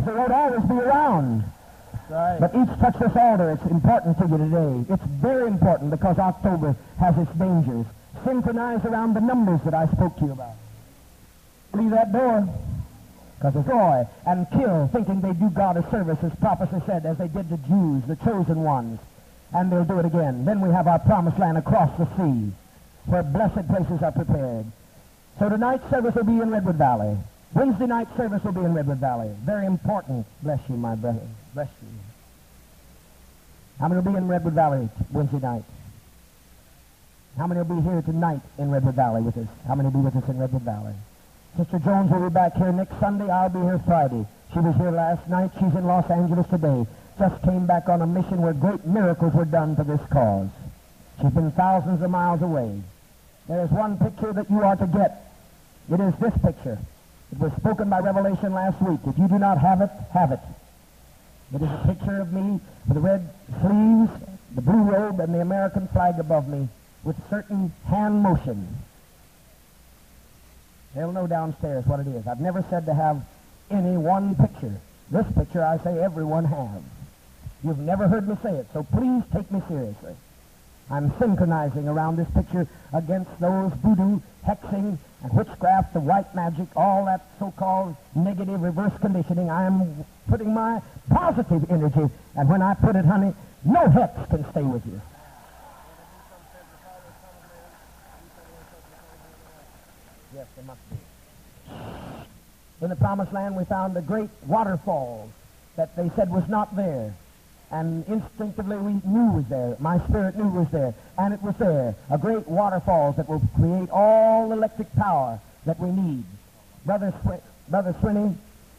they won't always be around. Right. But each touch this altar, it's important to you today. It's very important because October has its dangers. Synchronize around the numbers that I spoke to you about. Leave that door. Because destroy and kill, thinking they do God a service, as prophecy said, as they did the Jews, the chosen ones. And they'll do it again. Then we have our promised land across the sea, where blessed places are prepared. So tonight's service will be in Redwood Valley. Wednesday night service will be in Redwood Valley. Very important. Bless you, my brother. Bless you. How many will be in Redwood Valley Wednesday night? How many will be here tonight in Redwood Valley with us? How many will be with us in Redwood Valley? Sister Jones will be back here next Sunday. I'll be here Friday. She was here last night. She's in Los Angeles today. Just came back on a mission where great miracles were done for this cause. She's been thousands of miles away. There is one picture that you are to get. It is this picture. It was spoken by Revelation last week. If you do not have it, have it. It is a picture of me with the red sleeves, the blue robe, and the American flag above me with certain hand motion. They'll know downstairs what it is. I've never said to have any one picture. This picture I say everyone have. You've never heard me say it, so please take me seriously. I'm synchronizing around this picture against those voodoo, hexing, and witchcraft, the white magic, all that so-called negative reverse conditioning. I'm putting my positive energy, and when I put it, honey, no hex can stay with you. Yes, there must be. In the Promised Land, we found a great waterfall that they said was not there. And instinctively we knew was there. My spirit knew was there. And it was there. A great waterfall that will create all the electric power that we need. Brother Swinney,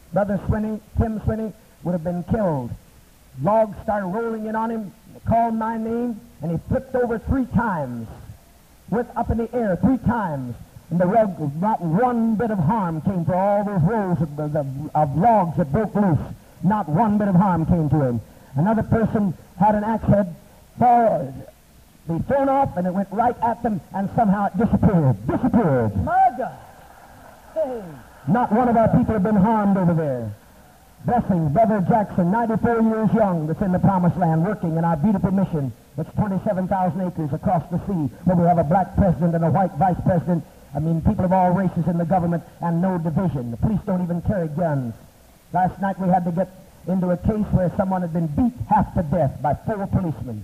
Tim Swinney would have been killed. Logs started rolling in on him, called my name, and he flipped over 3 times. Went up in the air 3 times. And the rug, not one bit of harm came to all those rows of logs that broke loose. Not one bit of harm came to him. Another person had an axe head be thrown off, and it went right at them, and somehow it disappeared. Disappeared. My God. Hey. Not one of our people have been harmed over there. Blessings, Brother Jackson, 94 years young, that's in the Promised Land, working in our beautiful mission. It's 27,000 acres across the sea, where we have a black president and a white vice president. I mean, people of all races in the government, and no division. The police don't even carry guns. Last night we had to get into a case where someone had been beat half to death by 4 policemen.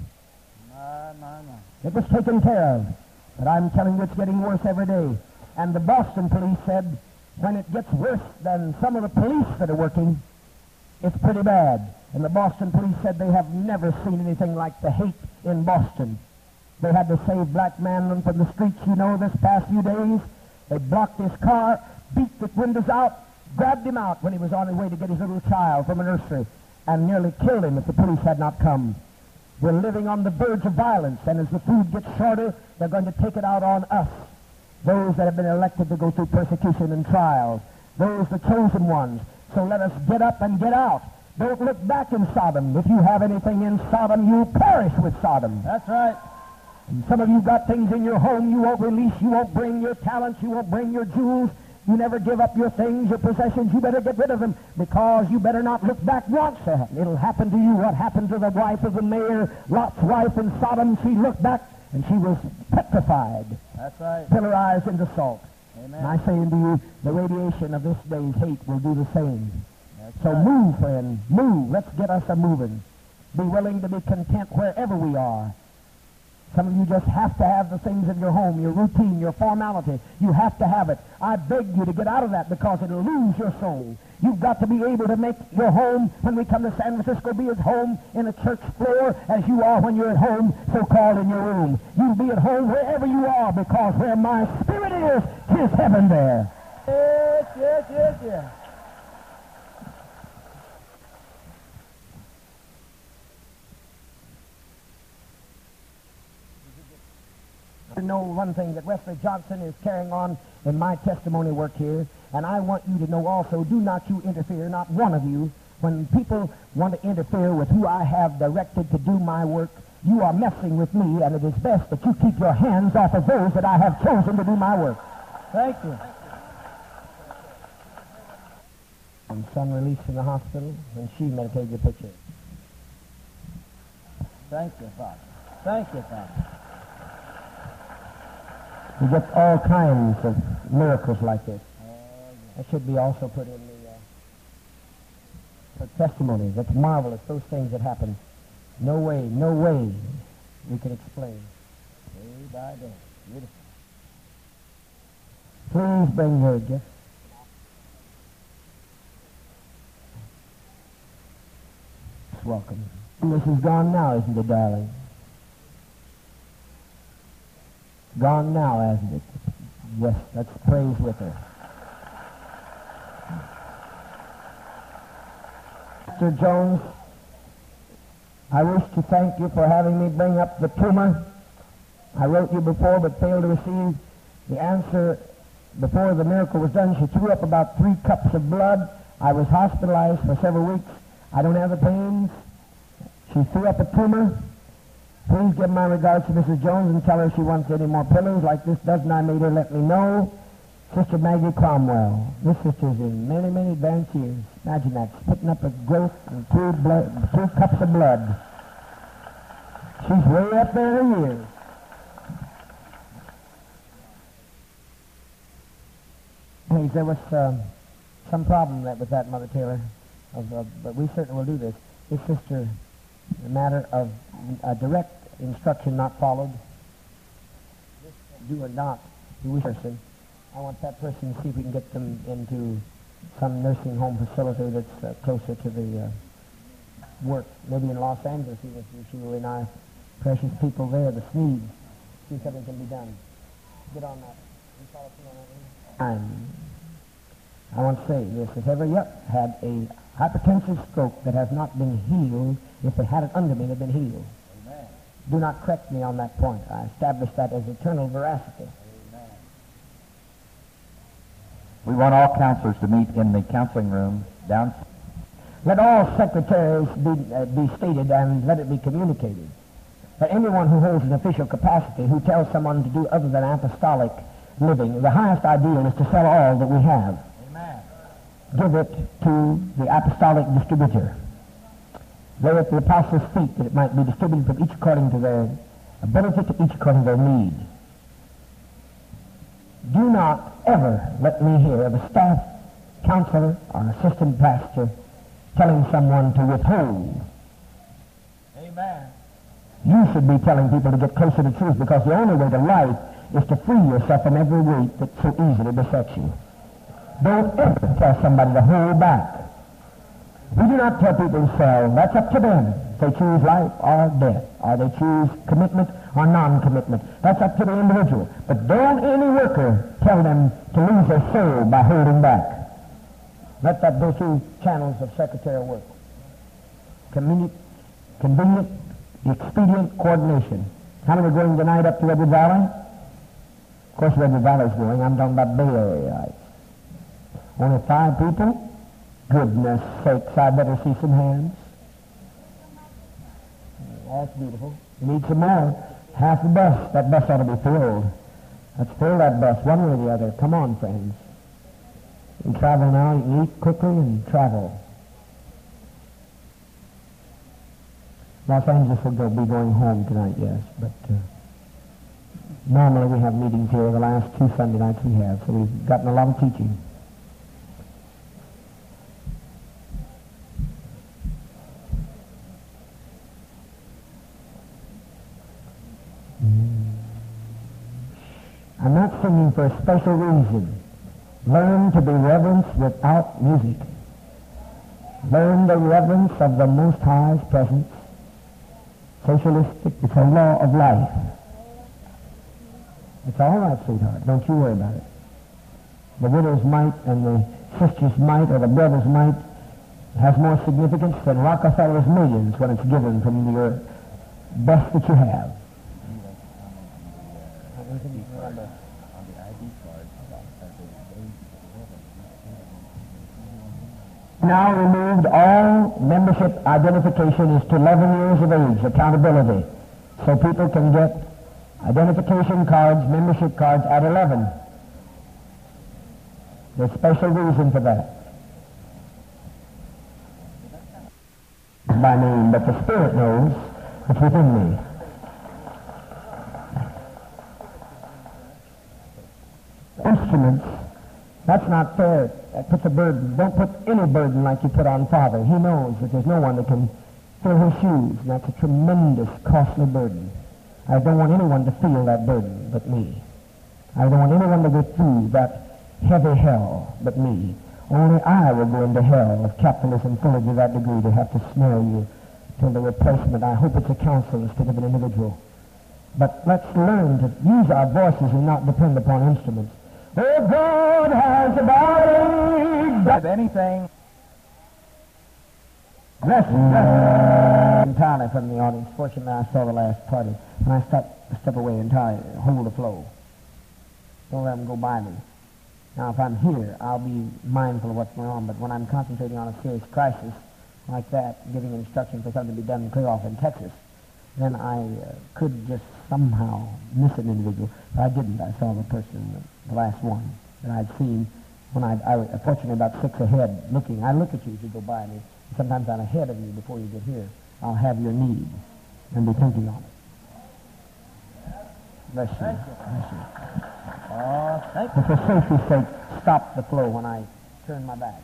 It was taken care of. But I'm telling you, it's getting worse every day. And the Boston police said, when it gets worse than some of the police that are working, it's pretty bad. And the Boston police said they have never seen anything like the hate in Boston. They had to save black men from the streets, you know, this past few days. They blocked his car, beat the windows out, grabbed him out when he was on his way to get his little child from a nursery, and nearly killed him if the police had not come. We're living on the verge of violence, and as the food gets shorter, they're going to take it out on us, those that have been elected to go through persecution and trials, those the chosen ones. So let us get up and get out. Don't look back in Sodom. If you have anything in Sodom, you'll perish with Sodom. That's right. And some of you got things in your home you won't release. You won't bring your talents. You won't bring your jewels. You never give up your things, your possessions. You better get rid of them, because you better not look back once. It'll happen to you what happened to the wife of the mayor, Lot's wife in Sodom. She looked back, and she was petrified. That's right. Pillarized into salt. Amen. And I say unto you, the radiation of this day's hate will do the same. That's So right. move, friend. Move. Let's get us a-moving. Be willing to be content wherever we are. Some of you just have to have the things of your home, your routine, your formality. You have to have it. I beg you to get out of that, because it'll lose your soul. You've got to be able to make your home, when we come to San Francisco, be at home in a church floor as you are when you're at home, so-called in your room. You'll be at home wherever you are, because where my spirit is, 'tis heaven there. Yes. To know one thing, that Wesley Johnson is carrying on in my testimony work here, and I want you to know also, do not you interfere, not one of you. When people want to interfere with who I have directed to do my work, you are messing with me, and it is best that you keep your hands off of those that I have chosen to do my work. Thank you. And son released from the hospital, and she meditated the picture. Thank you, Father. Thank you, Father. We get all kinds of miracles like this. That should be also put in the for testimony. That's marvelous, those things that happen. No way we can explain. Day by day. Beautiful. Please bring your gift. Welcome. This is gone now, isn't it, darling? Gone now, hasn't it? Yes, let's praise with her. Mr. Jones, I wish to thank you for having me bring up the tumor. I wrote you before but failed to receive the answer before the miracle was done. She threw up about 3 cups of blood. I was hospitalized for several weeks. I don't have the pains. She threw up a tumor. Please give my regards to Mrs. Jones and tell her if she wants any more pillows like this dozen I made her, let me know. Sister Maggie Cromwell. This sister's in many, many advanced years. Imagine that, spitting up a growth and 2 cups of blood. She's way up there in years. Hey, there was some problem with that, Mother Taylor, but we certainly will do this. This sister, a matter of direct instruction not followed, do or not, do we person. I want that person to see if we can get them into some nursing home facility that's closer to the work. Maybe in Los Angeles, even if you and our precious people there, the Sneeds, see if something can be done. Get on that. I want to say this. If ever you had a hypertensive stroke that has not been healed, if they had it under me, they've been healed. Amen. Do not correct me on that point. I establish that as eternal veracity. Amen. We want all counselors to meet in the counseling room downstairs. Let all secretaries be stated and let it be communicated that anyone who holds an official capacity who tells someone to do other than apostolic living, the highest ideal is to sell all that we have. Amen. Give it to the apostolic distributor. Lay it at the apostles' feet that it might be distributed from each according to their ability, to each according to their need. Do not ever let me hear of a staff counselor or assistant pastor telling someone to withhold. Amen. You should be telling people to get closer to truth, because the only way to life is to free yourself from every weight that so easily besets you. Don't ever tell somebody to hold back. We do not tell people to sell. That's up to them. If they choose life or death, or they choose commitment or non-commitment. That's up to the individual. But don't any worker tell them to lose their soul by holding back. Let that go through channels of secretarial work. Convenient, expedient coordination. How many are going tonight up to Redwood Valley? Of course, Redwood Valley's going. I'm talking about Bay Area. Only 5 people? Goodness sakes, I better see some hands. That's beautiful. You need some more. Half the bus. That bus ought to be filled. Let's fill that bus one way or the other. Come on, friends. You can travel now. You can eat quickly and travel. Los Angeles will be going home tonight, yes, but normally we have meetings here the last 2 Sunday nights we have, so we've gotten a lot of teaching. I'm not singing for a special reason. Learn to be reverenced without music. Learn the reverence of the Most High's presence. Socialistic, it's a law of life. It's all right, sweetheart. Don't you worry about it. The widow's mite and the sister's mite or the brother's mite has more significance than Rockefeller's millions when it's given from your best that you have. Now removed all membership identification is to 11 years of age, accountability. So people can get identification cards, membership cards at 11. There's special reason for that. by name, but the Spirit knows it's within me. Instruments, that's not fair. That puts a burden. Don't put any burden like you put on Father. He knows that there's no one that can fill his shoes, and that's a tremendous, costly burden. I don't want anyone to feel that burden but me. I don't want anyone to go through that heavy hell but me. Only I will go into hell if capitalism fully to that degree to have to snare you till the replacement. I hope it's a council instead of an individual. But let's learn to use our voices and not depend upon instruments. Oh, God has a body. If anything, Entirely from the audience. Fortunately, I saw the last party. When I step away entirely, hold the flow. Don't let them go by me. Now, if I'm here, I'll be mindful of what's going on. But when I'm concentrating on a serious crisis like that, giving instruction for something to be done clear off in Texas, then I could just somehow miss an individual. But I didn't. I saw the person, the last one that I'd seen when I was fortunately about 6 ahead looking. I look at you as you go by me. Sometimes I'm ahead of you before you get here. I'll have your need and be thinking on it. Bless you. Bless you. oh, thank you. For safety's sake, stop the flow when I turn my back.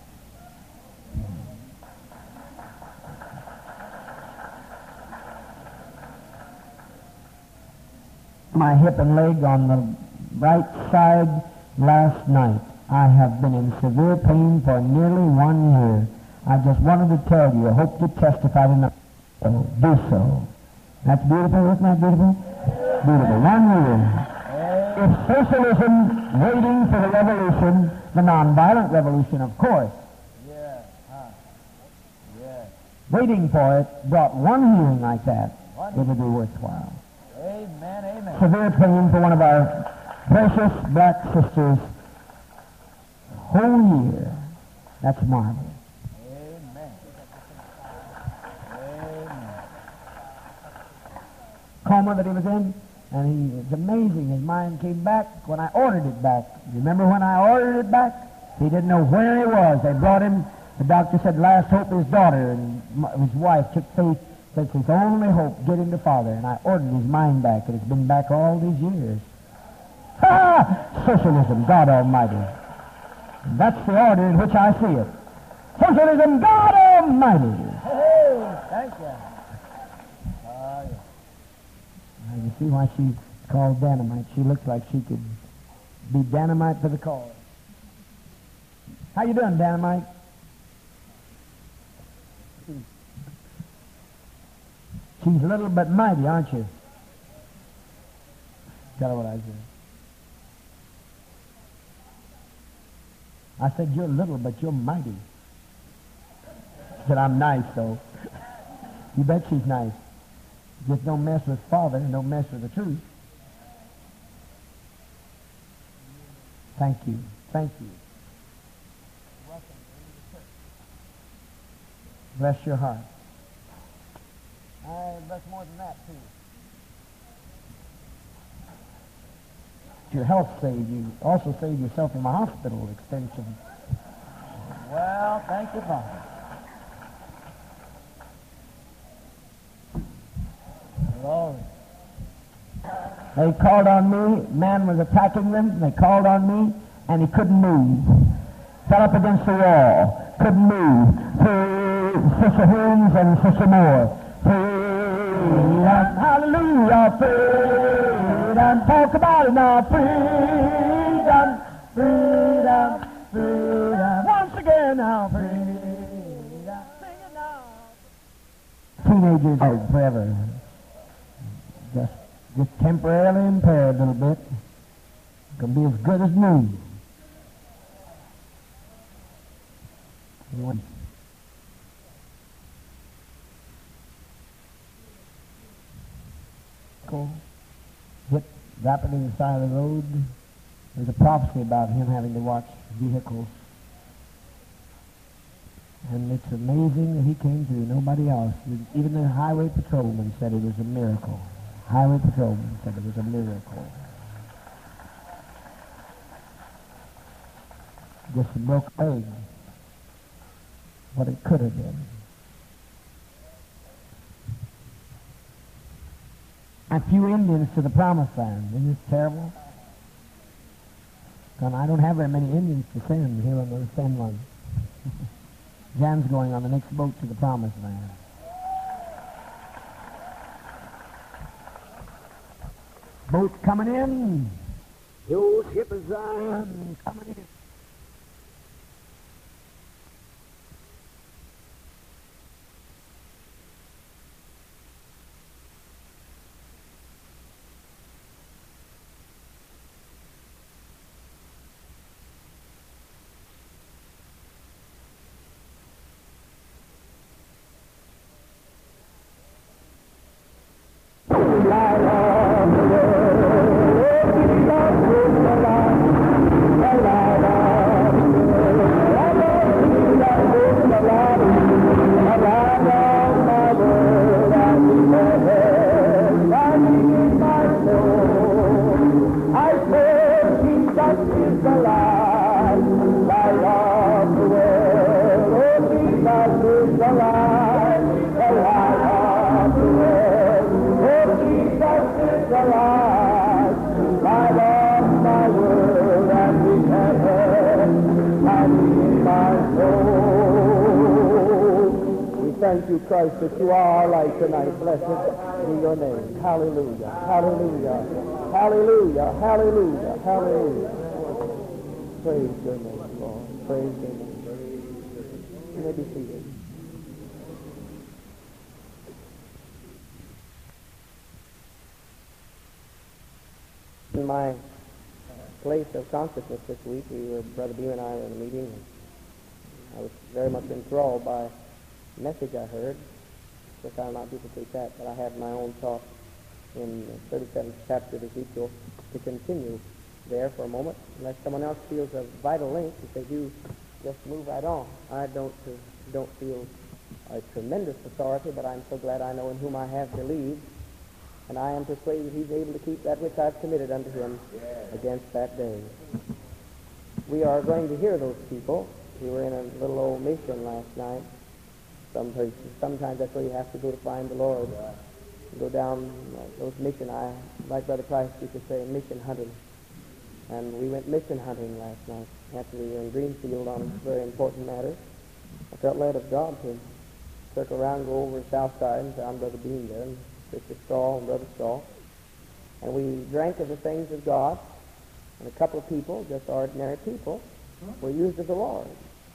My hip and leg on the right side last night. I have been in severe pain for nearly 1 year. I just wanted to tell you, I hope to testify tonight. So do so. That's beautiful, isn't that beautiful? Beautiful. 1 year. If socialism waiting for the revolution, the nonviolent revolution, of course, Yeah. Yeah. waiting for it brought one hearing like that, it would be worthwhile. Amen. Amen. Severe pain for one of our precious black sisters. Whole year. That's marvelous. Amen. Amen. Coma that he was in, and it's amazing. His mind came back when I ordered it back. Remember when I ordered it back? He didn't know where he was. They brought him. The doctor said last hope is daughter, and his wife took faith. Said it's his only hope, get him to Father. And I ordered his mind back, and it's been back all these years. Ha! Socialism, God Almighty. That's the order in which I see it. Socialism, God Almighty. Hey, thank you. Oh, yeah. Now, you see why she's called Dynamite. She looks like she could be dynamite for the cause. How you doing, Dynamite? She's little but mighty, aren't you? Tell her what I said. I said, you're little, but you're mighty. She said, I'm nice, though. You bet she's nice. Just don't mess with Father and don't mess with the truth. Thank you. Thank you. Bless your heart. I bless more than that, too. Your health saved you. Also saved yourself from a hospital extension. Well, thank you, Father. Glory. They called on me. Man was attacking them. They called on me, and he couldn't move. Fell up against the wall. Couldn't move. Sister Holmes and Sister Moore. Freedom, hallelujah, freedom. Talk about it now. Freedom, freedom, freedom. Once again now, freedom. Sing it now. Teenagers are forever. Just temporarily impaired a little bit. Can be as good as new. Hit rapidly in the side of the road. There's a prophecy about him having to watch vehicles. And it's amazing that he came through. Nobody else. Even the highway patrolman said it was a miracle. Highway patrolman said it was a miracle. Just a broke leg. What it could have been. a few Indians to the promised land. Isn't this terrible? And I don't have very many Indians to send. Here I'm going to send one. Jan's going on the next boat to the promised land. Boat coming in. The old ship of Zion coming in. Thank you, Christ, that you are our light tonight. Blessed be your name. Hallelujah, hallelujah, hallelujah, hallelujah, hallelujah. Praise your name, Lord. Praise your name. You may be seated. In my place of consciousness this week, Brother Beam and I were in a meeting, and I was very much enthralled by message I heard. Of course, I'll not duplicate that, but I have my own thought in the 37th chapter of Ezekiel to continue there for a moment, unless someone else feels a vital link. If they do, just move right on. I don't feel a tremendous authority, but I'm so glad I know in whom I have believed, and I am persuaded he's able to keep that which I've committed unto him against that day. We are going to hear those people. We were in a little old mission last night. Some places, sometimes that's where you have to go to find the Lord. Go down those mission, like Brother Price used to say, mission hunting. And we went mission hunting last night after we were in Greenfield on a very important matter. I felt led of God to circle around, go over the south side and found Brother Beam there, and Sister Stahl and Brother Stahl. And we drank of the things of God, and a couple of people, just ordinary people, were used of the Lord.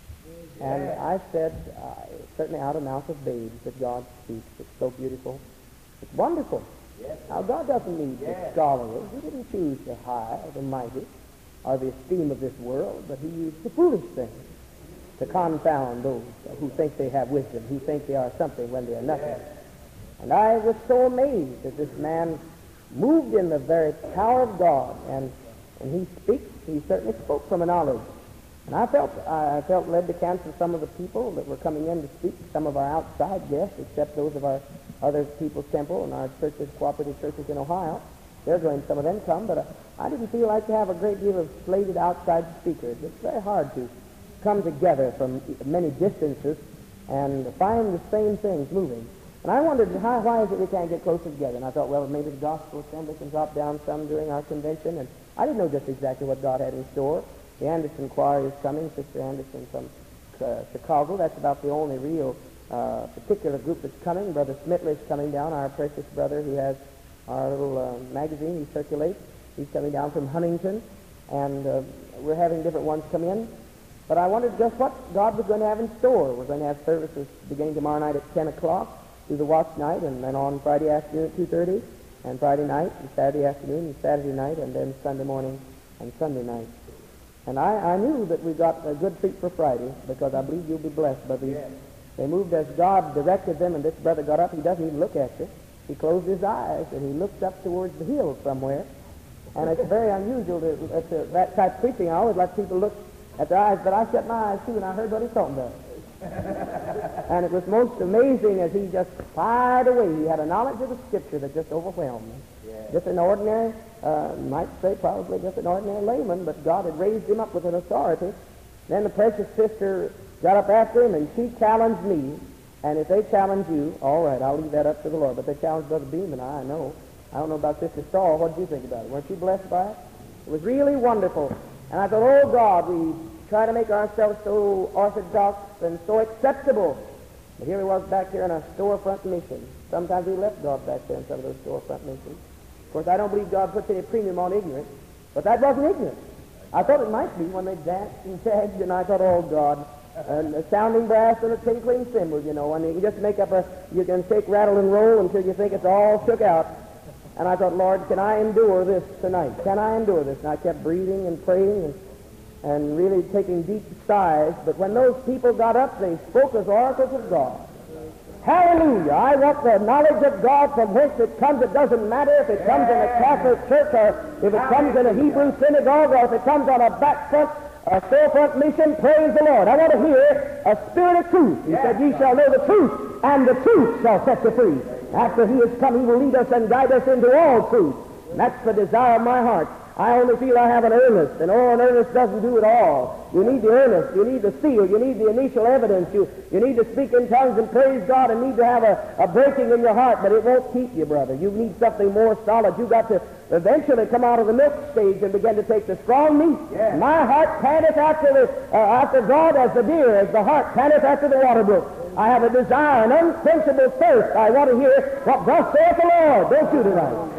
And I said, certainly out of the mouth of babes that God speaks. It's so beautiful. It's wonderful. Now, God doesn't need the scholarly. He didn't choose the high or the mighty or the esteem of this world, but he used the foolish things to confound those who think they have wisdom, who think they are something when they are nothing. And I was so amazed that this man moved in the very power of God, and he speaks. He certainly spoke from a knowledge. And I felt led to cancel some of the people that were coming in to speak, some of our outside guests, except those of our other people's temple and our churches, cooperative churches in Ohio. They're going, some of them come, but I didn't feel like to have a great deal of slated outside speakers. It's very hard to come together from many distances and find the same things moving. And I wondered, why is it we can't get closer together? And I thought, well, maybe the gospel assembly can drop down some during our convention. And I didn't know just exactly what God had in store. The Anderson Choir is coming, Sister Anderson from Chicago. That's about the only real particular group that's coming. Brother Smitler is coming down, our precious brother who has our little magazine he circulates. He's coming down from Huntington, and we're having different ones come in. But I wondered just what God was going to have in store. We're going to have services beginning tomorrow night at 10 o'clock through the watch night, and then on Friday afternoon at 2:30, and Friday night, and Saturday afternoon, and Saturday night, and then Sunday morning and Sunday night. And I knew that we got a good treat for Friday, because I believe you'll be blessed by these. They moved as God directed them, and this brother got up. He doesn't even look at you. He closed his eyes, and he looked up towards the hill somewhere. And it's very unusual that type of preaching. I always like people to look at their eyes, but I shut my eyes too, and I heard what he was talking about. And it was most amazing as he just fired away. He had a knowledge of the Scripture that just overwhelmed me. Just an ordinary, might say probably just an ordinary layman, but God had raised him up with an authority. Then the precious sister got up after him, and she challenged me. And if they challenge you, all right, I'll leave that up to the Lord. But they challenged Brother Beam and I know. I don't know about Sister Stahl. What did you think about it? Weren't you blessed by it? It was really wonderful. And I thought, oh, God, we try to make ourselves so orthodox and so acceptable. But here we was back here in a storefront mission. Sometimes we left God back there in some of those storefront missions. Of course, I don't believe God puts any premium on ignorance, but that wasn't ignorance. I thought it might be when they danced and tagged, and I thought, oh, God, a sounding brass and a tinkling cymbal, you know, and you can just make up you can shake, rattle, and roll until you think it's all shook out. And I thought, Lord, can I endure this tonight? Can I endure this? And I kept breathing and praying and really taking deep sighs. But when those people got up, they spoke as oracles of God. Hallelujah! I want the knowledge of God from whence it comes. It doesn't matter if it comes in a Catholic church or if it comes in a Hebrew synagogue or if it comes on a back front, a storefront mission. Praise the Lord. I want to hear a spirit of truth. He said, ye shall know the truth, and the truth shall set you free. After he has come, he will lead us and guide us into all truth. And that's the desire of my heart. I only feel I have an earnest, and an earnest doesn't do it all. You need the earnest, you need the seal, you need the initial evidence, you need to speak in tongues and praise God, and need to have a breaking in your heart, but it won't keep you, brother. You need something more solid. You've got to eventually come out of the milk stage and begin to take the strong meat. Yeah. My heart panteth after God as the deer, as the hart panteth after the water brook. I have a desire, an unquenchable thirst. I want to hear what thus saith the Lord. Don't you tonight?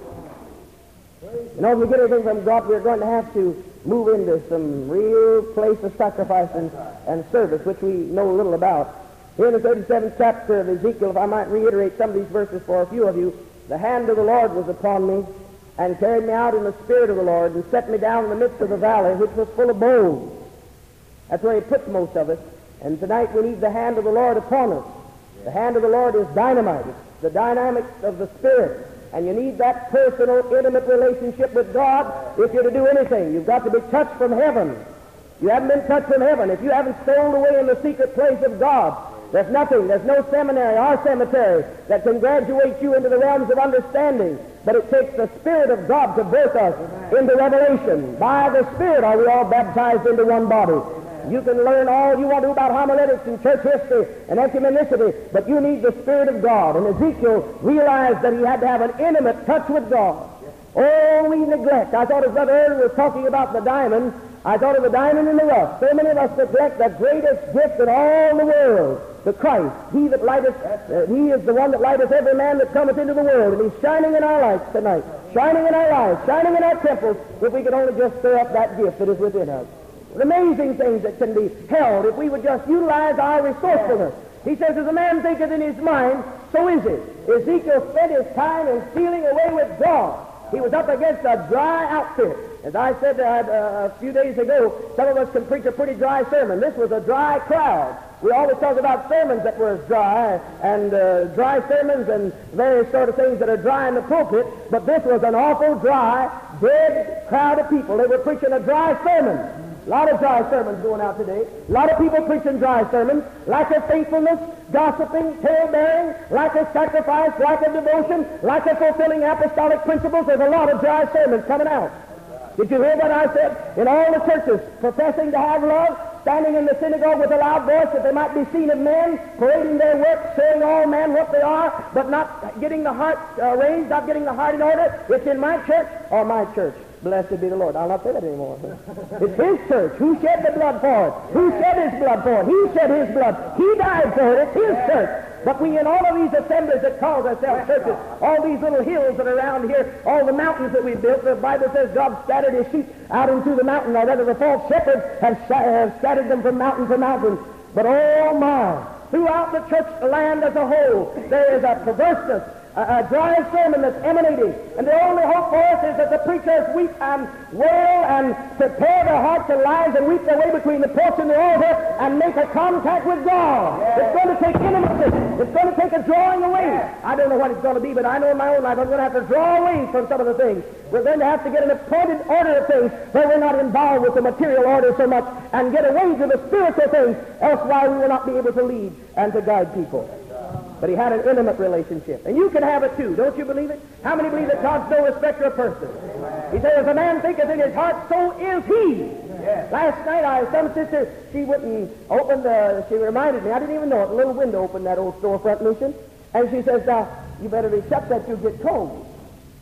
You know, if we get anything from God, we're going to have to move into some real place of sacrifice and service, which we know little about. Here in the 37th chapter of Ezekiel, if I might reiterate some of these verses for a few of you, the hand of the Lord was upon me and carried me out in the spirit of the Lord and set me down in the midst of the valley, which was full of bones. That's where he puts most of us. And tonight we need the hand of the Lord upon us. The hand of the Lord is dynamite. It's the dynamics of the Spirit. And you need that personal, intimate relationship with God if you're to do anything. You've got to be touched from heaven. You haven't been touched from heaven. If you haven't stoled away in the secret place of God, there's nothing, there's no seminary or cemetery that can graduate you into the realms of understanding. But it takes the Spirit of God to birth us into revelation. By the Spirit are we all baptized into one body. You can learn all you want to about homiletics and church history and ecumenicity, but you need the Spirit of God. And Ezekiel realized that he had to have an intimate touch with God. Oh, we neglect. I thought as Brother Aaron was talking about the diamond, I thought of the diamond in the rough. So many of us neglect the greatest gift in all the world, the Christ. He that lighteth, he is the one that lighteth every man that cometh into the world. And he's shining in our lights tonight, shining in our lives, shining in our temples, if we could only just stir up that gift that is within us. Amazing things that can be held if we would just utilize our resourcefulness. He says, as a man thinketh in his mind, so is it. Ezekiel spent his time in stealing away with God. He was up against a dry outfit. As I said a few days ago, some of us can preach a pretty dry sermon. This was a dry crowd. We always talk about sermons that were dry, and dry sermons and various sort of things that are dry in the pulpit, but this was an awful dry, dead crowd of people. They were preaching a dry sermon. A lot of dry sermons going out today. A lot of people preaching dry sermons. Lack of faithfulness, gossiping, tale-bearing, lack of sacrifice, lack of devotion, lack of fulfilling apostolic principles. There's a lot of dry sermons coming out. Did you hear what I said? In all the churches, professing to have love, standing in the synagogue with a loud voice that they might be seen of men, parading their works, showing all men what they are, but not getting the heart arranged, not getting the heart in order. It's in my church or my church. Blessed be the Lord. I'll not say that anymore. It's his church. Who shed the blood for it? Who shed his blood for it? He shed his blood. He died for it. It's his church. But we, in all of these assemblies that call ourselves churches, all these little hills that are around here, all the mountains that we've built, the Bible says God scattered his sheep out into the mountain, or rather the false shepherds have scattered them from mountain to mountain. But oh my, throughout the church land as a whole, there is a perverseness, a dry sermon that's emanating. And the only hope for us is that the preachers weep and wail and prepare their hearts and lives and weep their way between the porch and the altar and make a contact with God. It's going to take intimacy. It's going to take a drawing away. I don't know what it's going to be, but I know in my own life I'm going to have to draw away from some of the things. We're going to have to get an appointed order of things where we're not involved with the material order so much and get away to the spiritual things, else why we will not be able to lead and to guide people. But he had an intimate relationship. And you can have it too. Don't you believe it? How many believe that God's no respecter of persons? He said, as a man thinketh in his heart, so is he. Yes. Last night, some sister, she went and opened, she reminded me, I didn't even know it, a little window opened that old storefront mission. And she says, now, you better be shut that you'll get cold.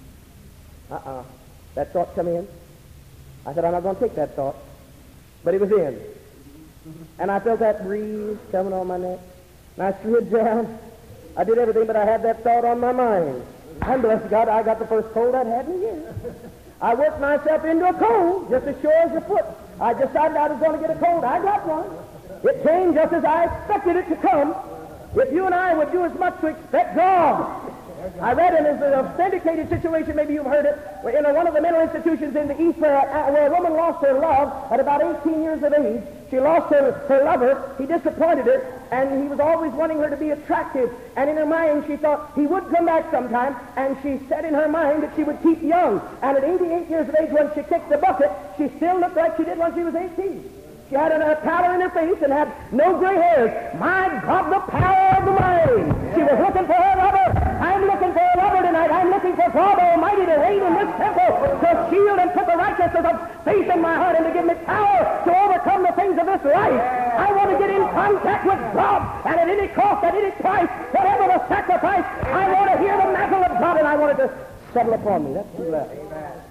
That thought come in. I said, I'm not going to take that thought. But it was in. And I felt that breeze coming on my neck. And I slid down. I did everything, but I had that thought on my mind. And bless God, I got the first cold I'd had in a year. I worked myself into a cold, just as sure as your foot. I decided I was going to get a cold. I got one. It came just as I expected it to come. If you and I would do as much to expect God. I read in an authenticated situation, maybe you've heard it, in one of the mental institutions in the East where a woman lost her love at about 18 years of age. She lost her lover. He disappointed her, and he was always wanting her to be attractive. And in her mind, she thought he would come back sometime, and she said in her mind that she would keep young. And at 88 years of age, when she kicked the bucket, she still looked like she did when she was 18. She had a pallor in her face and had no gray hairs. My God, the power of the mind. She was looking for her lover. I'm looking for a lover tonight. I'm looking for God Almighty to reign in this temple, to shield and put the righteousness of faith in my heart and to give me power to overcome the things of this life. I want to get in contact with God, and at any cost, at any price, whatever the sacrifice, I want to hear the mantle of God, and I want it to settle upon me. That's too loud.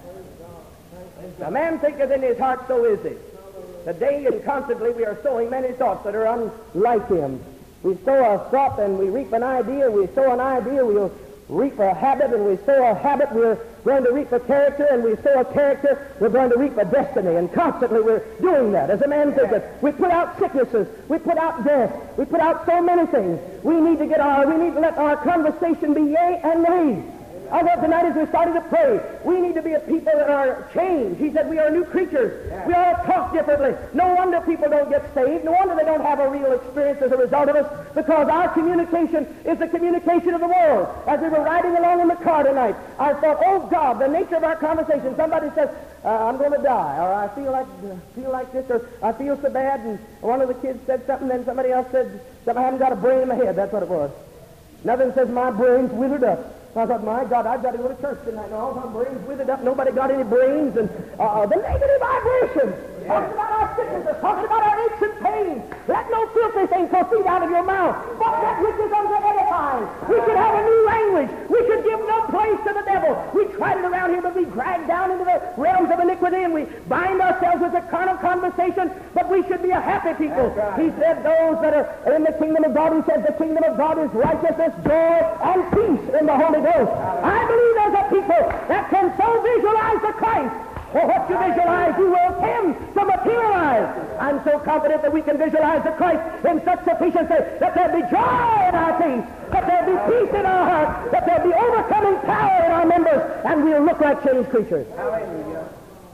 The man thinketh in his heart, so is he. Today and constantly we are sowing many thoughts that are unlike him. We sow a thought and we reap an idea. We sow an idea, we'll reap a habit, and we sow a habit, we're going to reap a character, and we sow a character, we're going to reap a destiny. And constantly we're doing that. As a man thinketh, we put out sicknesses, we put out death, we put out so many things. We need to let our conversation be yea and nay. I thought tonight as we started to pray, we need to be a people that are changed. He said we are new creatures. We all talk differently. No wonder people don't get saved. No wonder they don't have a real experience as a result of us, because our communication is the communication of the world. As we were riding along in the car tonight, I thought, oh God, the nature of our conversation. Somebody says, I'm going to die, or I feel like this, or I feel so bad, and one of the kids said something, then somebody else said, I haven't got a brain in my head. That's what it was. Nothing says my brain's withered up. I thought, my God, I've got to go to church tonight. Now, all my brains withered up. Nobody got any brains. And the negative vibrations. Talking about our sicknesses. Talking about our aches and pains. Let no filthy thing proceed out of your mouth. But that which is unto edifying. We should have a new language. We should give no place to the devil. We tried it around here, but we dragged down into the realms of iniquity, and we bind ourselves with a carnal conversation. But we should be a happy people. He said those that are in the kingdom of God, he says the kingdom of God is righteousness, joy, and peace in the Holy Ghost. I believe there's a people that can so visualize the Christ. For what you visualize, you will tend to materialize. I'm so confident that we can visualize the Christ in such sufficiency that there'll be joy in our peace, that there'll be peace in our heart, that there'll be overcoming power in our members, and we'll look like changed creatures. Hallelujah.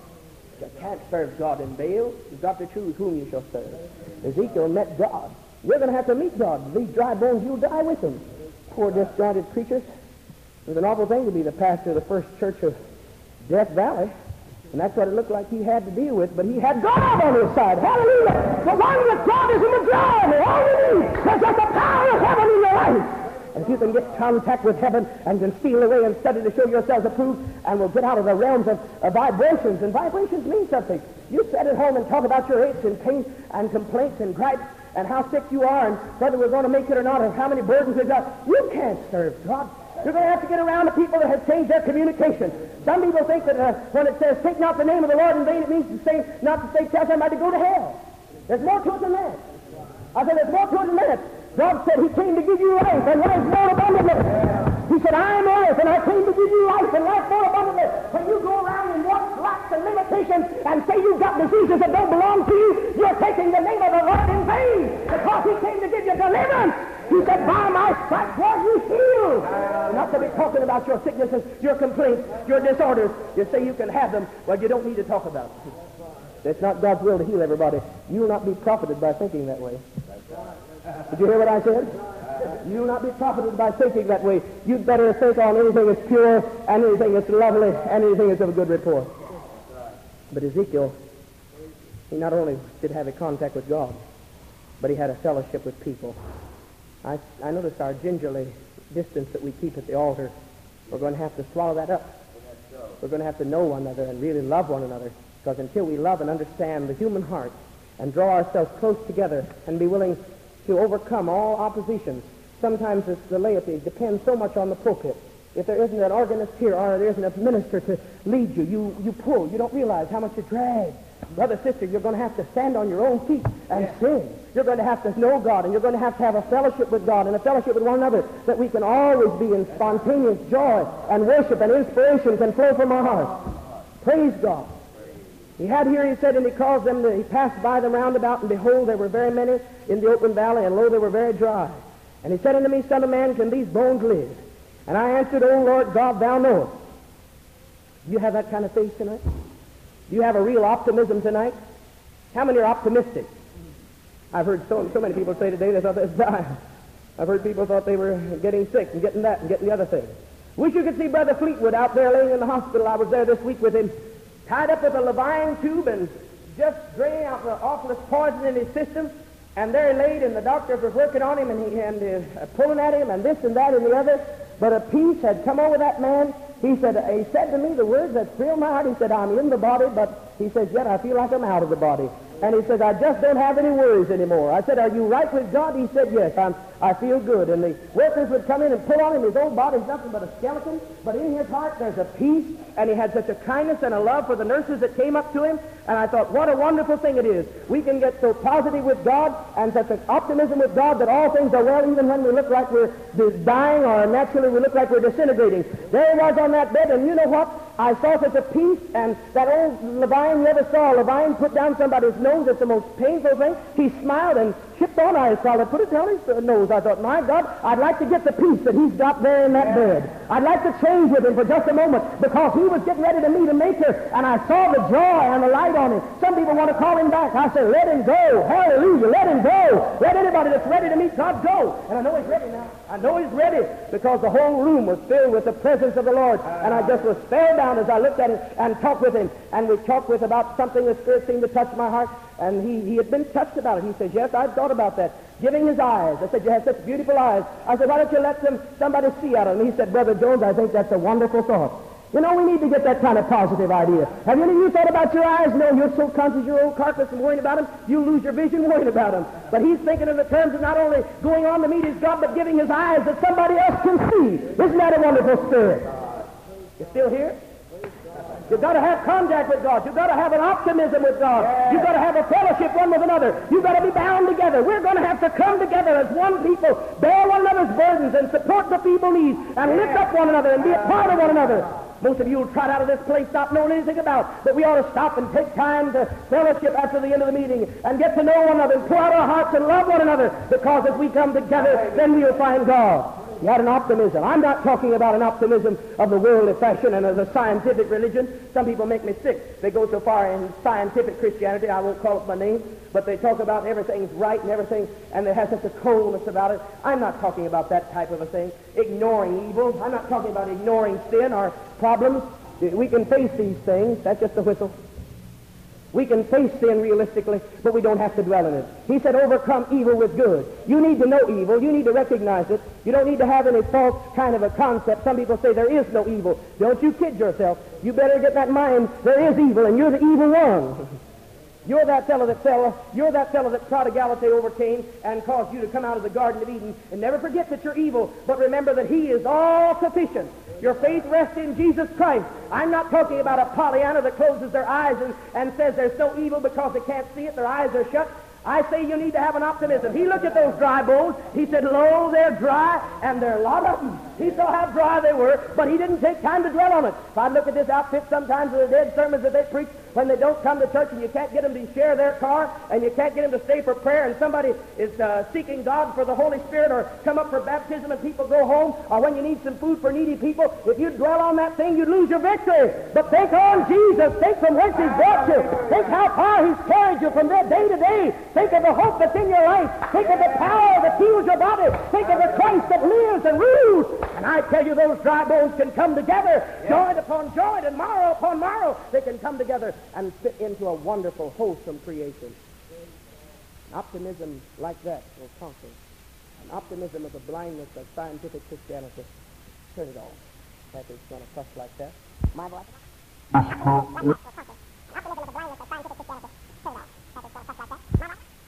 You can't serve God in Baal. You've got to choose whom you shall serve. Ezekiel met God. You're going to have to meet God. These dry bones, you'll die with them. Poor disjointed creatures. It was an awful thing to be the pastor of the first church of Death Valley. And that's what it looked like he had to deal with. But he had God on his side. Hallelujah! The one with God is in the majority. All you need is just the power of heaven in your life. And if you can get contact with heaven and can steal away and study to show yourselves approved, and will get out of the realms of vibrations. And vibrations mean something. You sit at home and talk about your aches and pains and complaints and gripes and how sick you are and whether we're going to make it or not, or how many burdens we've got. You can't serve God. You're going to have to get around to people that have changed their communication. Some people think that when it says, take not the name of the Lord in vain, it means to say, not to say, tell somebody to go to hell. There's more to it than that. I said, there's more to it than that. God said he came to give you life and life more abundantly. He said, I am life, and I came to give you life and life more abundantly. When you go around and walk lacks and limitations and say you've got diseases that don't belong to you, you're taking the name of the Lord in vain, because he came to give you deliverance. He said, by my stripes were you healed. Not to be talking about your sicknesses, your complaints, your disorders. You say you can have them. Well, you don't need to talk about it. It's not God's will to heal everybody. You will not be profited by thinking that way. Did you hear what I said? You will not be profited by thinking that way. You'd better think on anything that's pure, and anything that's lovely, and anything that's of a good report. But Ezekiel, he not only did have a contact with God, but he had a fellowship with people. I noticed our gingerly distance that we keep at the altar. We're going to have to swallow that up. We're going to have to know one another and really love one another, because until we love and understand the human heart and draw ourselves close together and be willing to overcome all oppositions, sometimes the laity depends so much on the pulpit If there isn't an organist here or there isn't a minister to lead you, you pull. You don't realize how much you drag. Brother, sister, you're going to have to stand on your own feet and sing. You're going to have to know God, and you're going to have a fellowship with God and a fellowship with one another that we can always be in spontaneous joy and worship and inspiration can flow from our hearts. Praise God. He had here, he said, and he caused them, he passed by them round about, and behold, there were very many in the open valley, and lo, they were very dry. And he said unto me, Son of man, can these bones live? And I answered, O Lord God, thou knowest. Do you have that kind of faith tonight? Do you have a real optimism tonight? How many are optimistic? I've heard so many people say today they thought they was dying. I've heard people thought they were getting sick and getting that and getting the other thing. Wish you could see Brother Fleetwood out there laying in the hospital. I was there this week with him, tied up with a Levine tube and just draining out the awfulest poison in his system. And there he laid, and the doctors were working on him and pulling at him and this and that and the other. But a peace had come over that man. He said to me the words that thrilled my heart. He said, I'm in the body, but he says, yet I feel like I'm out of the body. And he says, I just don't have any worries anymore. I said, are you right with God? He said, yes, I feel good. And the workers would come in and pull on him. His old body's nothing but a skeleton. But in his heart, there's a peace. And he had such a kindness and a love for the nurses that came up to him. And I thought, what a wonderful thing it is. We can get so positive with God and such an optimism with God that all things are well, even when we look like we're dying or naturally we look like we're disintegrating. There he was on that bed, and you know what? I saw such a peace, and that old Levine, you ever saw Levine put down somebody's nose? It's the most painful thing. He smiled and chipped on ice while they put it down his nose. I thought, my God, I'd like to get the peace that he's got there in that bed. I'd like to change with him for just a moment, because he was getting ready to meet a maker, and I saw the joy and the light on him. Some people want to call him back. I say, let him go. Hallelujah, let him go. Let anybody that's ready to meet God go. And I know he's ready now. I know he's ready, because the whole room was filled with the presence of the Lord, and I just was spellbound as I looked at him and talked with him. And we talked with about something the Spirit seemed to touch my heart, and he had been touched about it. He says, yes, I've thought about that. Giving his eyes. I said, you have such beautiful eyes. I said, why don't you let somebody see out of them? He said, Brother Jones, I think that's a wonderful thought. You know, we need to get that kind of positive idea. Have any of you thought about your eyes? No, you're so conscious your old carcass and worrying about them, you lose your vision worrying about them. But he's thinking in the terms of not only going on to meet his God, but giving his eyes that somebody else can see. Isn't that a wonderful spirit? You still here? You've got to have contact with God. You've got to have an optimism with God. You've got to have a fellowship one with another. You've got to be bound together. We're going to have to come together as one people, bear one another's burdens and support the feeble needs and lift up one another and be a part of one another. Most of you will trot out of this place not knowing anything about, but we ought to stop and take time to fellowship after the end of the meeting and get to know one another and pour out our hearts and love one another, because as we come together, then we'll find God. He had an optimism. I'm not talking about an optimism of the worldly fashion and of the scientific religion. Some people make me sick. They go so far in scientific Christianity, I won't call it by name, but they talk about everything's right and everything, and they have such a coldness about it. I'm not talking about that type of a thing. Ignoring evil. I'm not talking about ignoring sin or problems. We can face these things. That's just a whistle. We can face sin realistically, but we don't have to dwell in it. He said, overcome evil with good. You need to know evil. You need to recognize it. You don't need to have any false kind of a concept. Some people say there is no evil. Don't you kid yourself. You better get that in mind. There is evil, and you're the evil one. You're that fellow that prodigality overcame and caused you to come out of the Garden of Eden. And never forget that you're evil, but remember that he is all sufficient. Your faith rests in Jesus Christ. I'm not talking about a Pollyanna that closes their eyes and says there's no evil because they can't see it, their eyes are shut. I say you need to have an optimism. He looked at those dry bones. He said, lo, they're dry, and there are a lot of them. He saw how dry they were, but he didn't take time to dwell on it. If I look at this outfit sometimes with the dead sermons that they preach, when they don't come to church and you can't get them to share their car and you can't get them to stay for prayer, and somebody is seeking God for the Holy Spirit or come up for baptism and people go home, or when you need some food for needy people, if you dwell on that thing, you'd lose your victory. But think on Jesus. Think from whence he's brought you. Think how far he's carried you from day to day. Think of the hope that's in your life. Think of the power that heals your body. Think of the Christ that lives and rules. And I tell you, those dry bones can come together, joint upon joint, and marrow upon marrow. They can come together and fit into a wonderful, wholesome creation. An optimism like that will conquer. An optimism of the blindness of scientific Christianity. Turn it off. Kathy's going to fuss like that. My voice.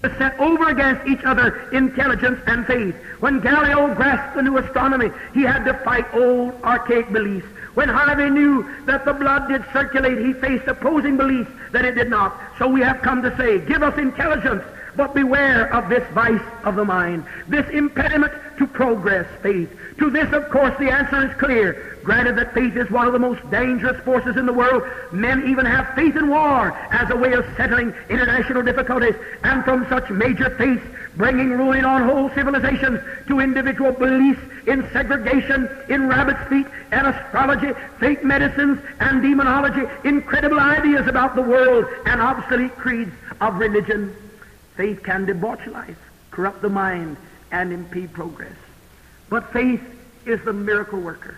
set over against each other intelligence and faith. When Galileo grasped the new astronomy, he had to fight old archaic beliefs. When Harvey knew that the blood did circulate, he faced opposing beliefs that it did not. So we have come to say, give us intelligence, but beware of this vice of the mind, this impediment to progress, faith. To this, of course, the answer is clear. Granted that faith is one of the most dangerous forces in the world, men even have faith in war as a way of settling international difficulties, and from such major faiths bringing ruin on whole civilizations to individual beliefs in segregation, in rabbit's feet, and astrology, fake medicines, and demonology, incredible ideas about the world, and obsolete creeds of religion. Faith can debauch life, corrupt the mind, and impede progress. But faith is the miracle worker.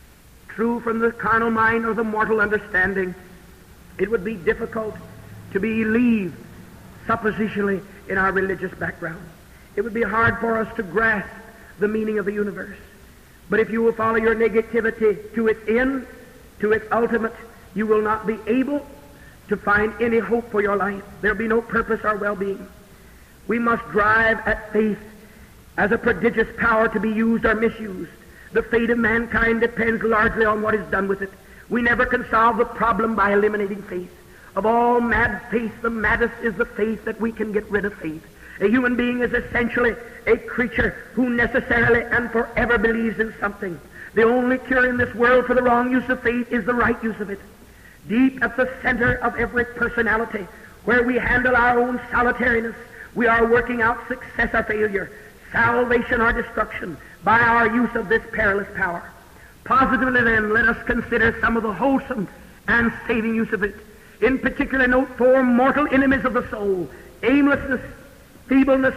True from the carnal mind or the mortal understanding, it would be difficult to believe suppositionally in our religious background. It would be hard for us to grasp the meaning of the universe. But if you will follow your negativity to its end, to its ultimate, you will not be able to find any hope for your life. There will be no purpose or well-being. We must drive at faith as a prodigious power to be used or misused. The fate of mankind depends largely on what is done with it. We never can solve the problem by eliminating faith. Of all mad faith, the maddest is the faith that we can get rid of faith. A human being is essentially a creature who necessarily and forever believes in something. The only cure in this world for the wrong use of faith is the right use of it. Deep at the center of every personality, where we handle our own solitariness, we are working out success or failure, salvation or destruction, by our use of this perilous power. Positively then, let us consider some of the wholesome and saving use of it. In particular, note 4 mortal enemies of the soul: aimlessness, feebleness,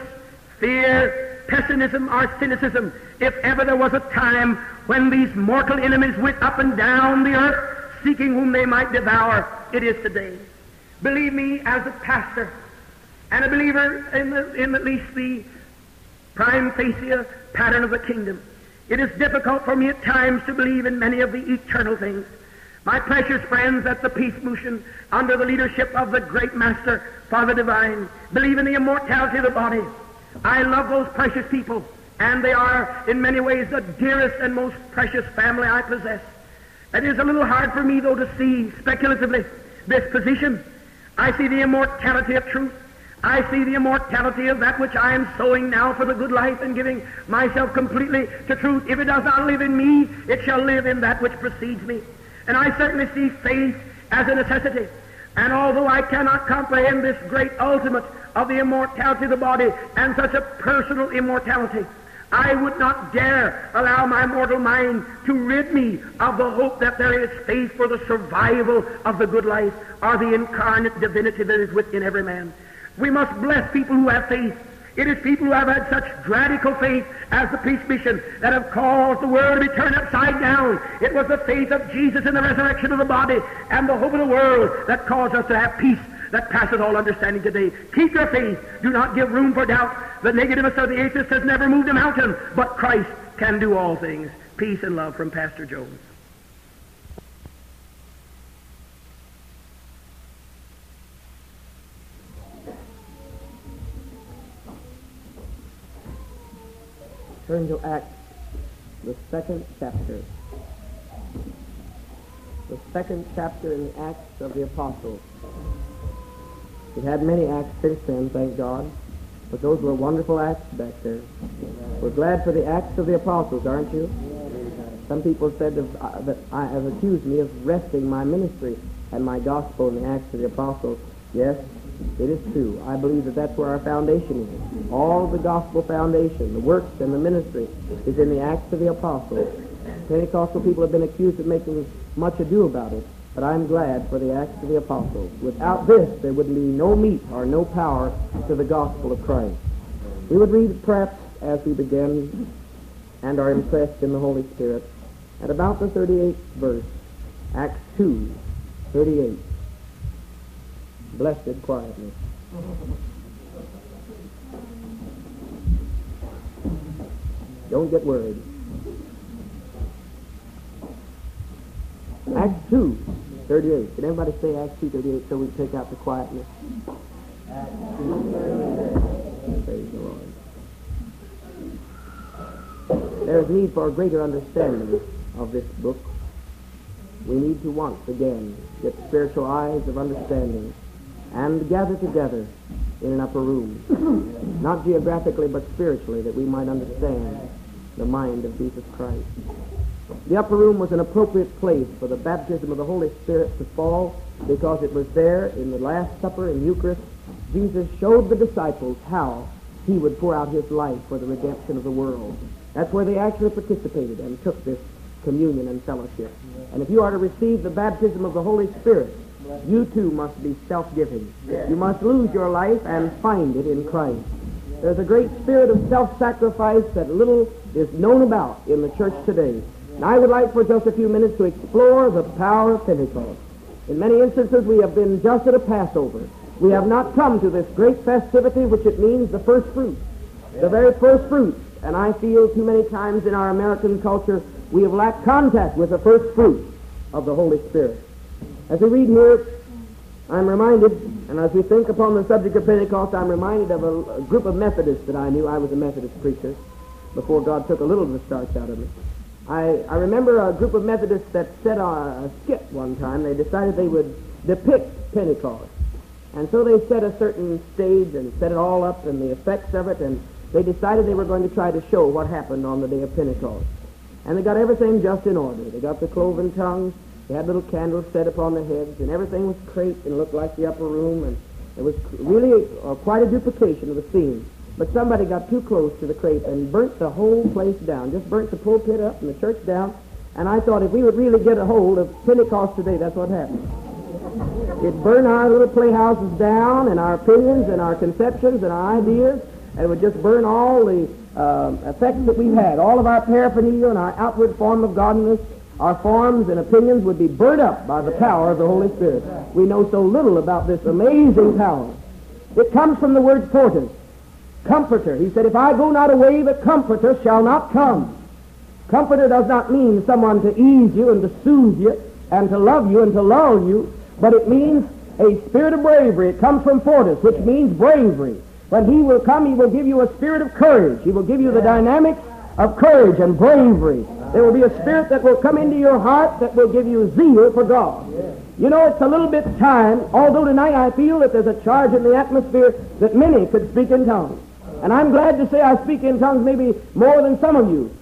fear, pessimism, or cynicism. If ever there was a time when these mortal enemies went up and down the earth, seeking whom they might devour, it is today. Believe me, as a pastor and a believer in at least the prime facie pattern of the kingdom, it is difficult for me at times to believe in many of the eternal things. My precious friends at the Peace Mission, under the leadership of the great Master, Father Divine, believe in the immortality of the body. I love those precious people, and they are in many ways the dearest and most precious family I possess. It is a little hard for me, though, to see speculatively this position. I see the immortality of truth. I see the immortality of that which I am sowing now for the good life and giving myself completely to truth. If it does not live in me, it shall live in that which precedes me. And I certainly see faith as a necessity. And although I cannot comprehend this great ultimate of the immortality of the body and such a personal immortality, I would not dare allow my mortal mind to rid me of the hope that there is faith for the survival of the good life or the incarnate divinity that is within every man. We must bless people who have faith. It is people who have had such radical faith as the Peace Mission that have caused the world to be turned upside down. It was the faith of Jesus in the resurrection of the body and the hope of the world that caused us to have peace that passeth all understanding today. Keep your faith. Do not give room for doubt. The negativist or the atheist has never moved a mountain, but Christ can do all things. Peace and love from Pastor Jones. Turn to Acts, the 2nd chapter. The 2nd chapter in the Acts of the Apostles. We've had many Acts since then, thank God, but those were wonderful Acts back there. We're glad for the Acts of the Apostles, aren't you? Some people said that I have accused me of resting my ministry and my gospel in the Acts of the Apostles. Yes, it is true. I believe that that's where our foundation is. All the gospel foundation, the works and the ministry, is in the Acts of the Apostles. Pentecostal people have been accused of making much ado about it, but I'm glad for the Acts of the Apostles. Without this, there would be no meat or no power to the gospel of Christ. We would read perhaps as we begin and are impressed in the Holy Spirit at about the 38th verse, Acts 2:38. Blessed quietness. Don't get worried. Acts 2:38. Can everybody say Acts 2:38 so we take out the quietness? Acts 2:38. There is need for a greater understanding of this book. We need to once again get spiritual eyes of understanding and gather together in an upper room, not geographically but spiritually, that we might understand the mind of Jesus Christ. The upper room was an appropriate place for the baptism of the Holy Spirit to fall, because it was there in the Last Supper in Eucharist. Jesus showed the disciples how he would pour out his life for the redemption of the world. That's where they actually participated and took this communion and fellowship. And if you are to receive the baptism of the Holy Spirit, you too must be self-giving. You must lose your life and find it in Christ. There's a great spirit of self-sacrifice that little is known about in the church today. And I would like for just a few minutes to explore the power of Pentecost. In many instances, we have been just at a Passover. We have not come to this great festivity, which it means the first fruits, the very first fruits. And I feel too many times in our American culture, we have lacked contact with the first fruits of the Holy Spirit. As we read here, I'm reminded, and as we think upon the subject of Pentecost, I'm reminded of a group of Methodists that I knew. I was a Methodist preacher before God took a little of the starch out of me. I remember a group of Methodists that set a skit one time. They decided they would depict Pentecost. And so they set a certain stage and set it all up and the effects of it, and they decided they were going to try to show what happened on the day of Pentecost. And they got everything just in order. They got the cloven tongues, they had little candles set upon their heads, and everything was crepe and looked like the upper room, and it was really quite a duplication of the scene. But somebody got too close to the crepe and burnt the whole place down, just burnt the pulpit up and the church down. And I thought if we would really get a hold of Pentecost today, that's what happened. It'd burn our little playhouses down and our opinions and our conceptions and our ideas, and it would just burn all the effects that we've had. All of our paraphernalia and our outward form of godliness, our forms and opinions would be burnt up by the power of the Holy Spirit. We know so little about this amazing power. It comes from the word fortis, comforter. He said, if I go not away, the comforter shall not come. Comforter does not mean someone to ease you and to soothe you and to love you and to lull you, but it means a spirit of bravery. It comes from fortis, which means bravery. When he will come, he will give you a spirit of courage. He will give you the dynamics of courage and bravery. There will be a spirit that will come into your heart that will give you zeal for God. You know, it's a little bit time, although tonight I feel that there's a charge in the atmosphere that many could speak in tongues. And I'm glad to say I speak in tongues maybe more than some of you.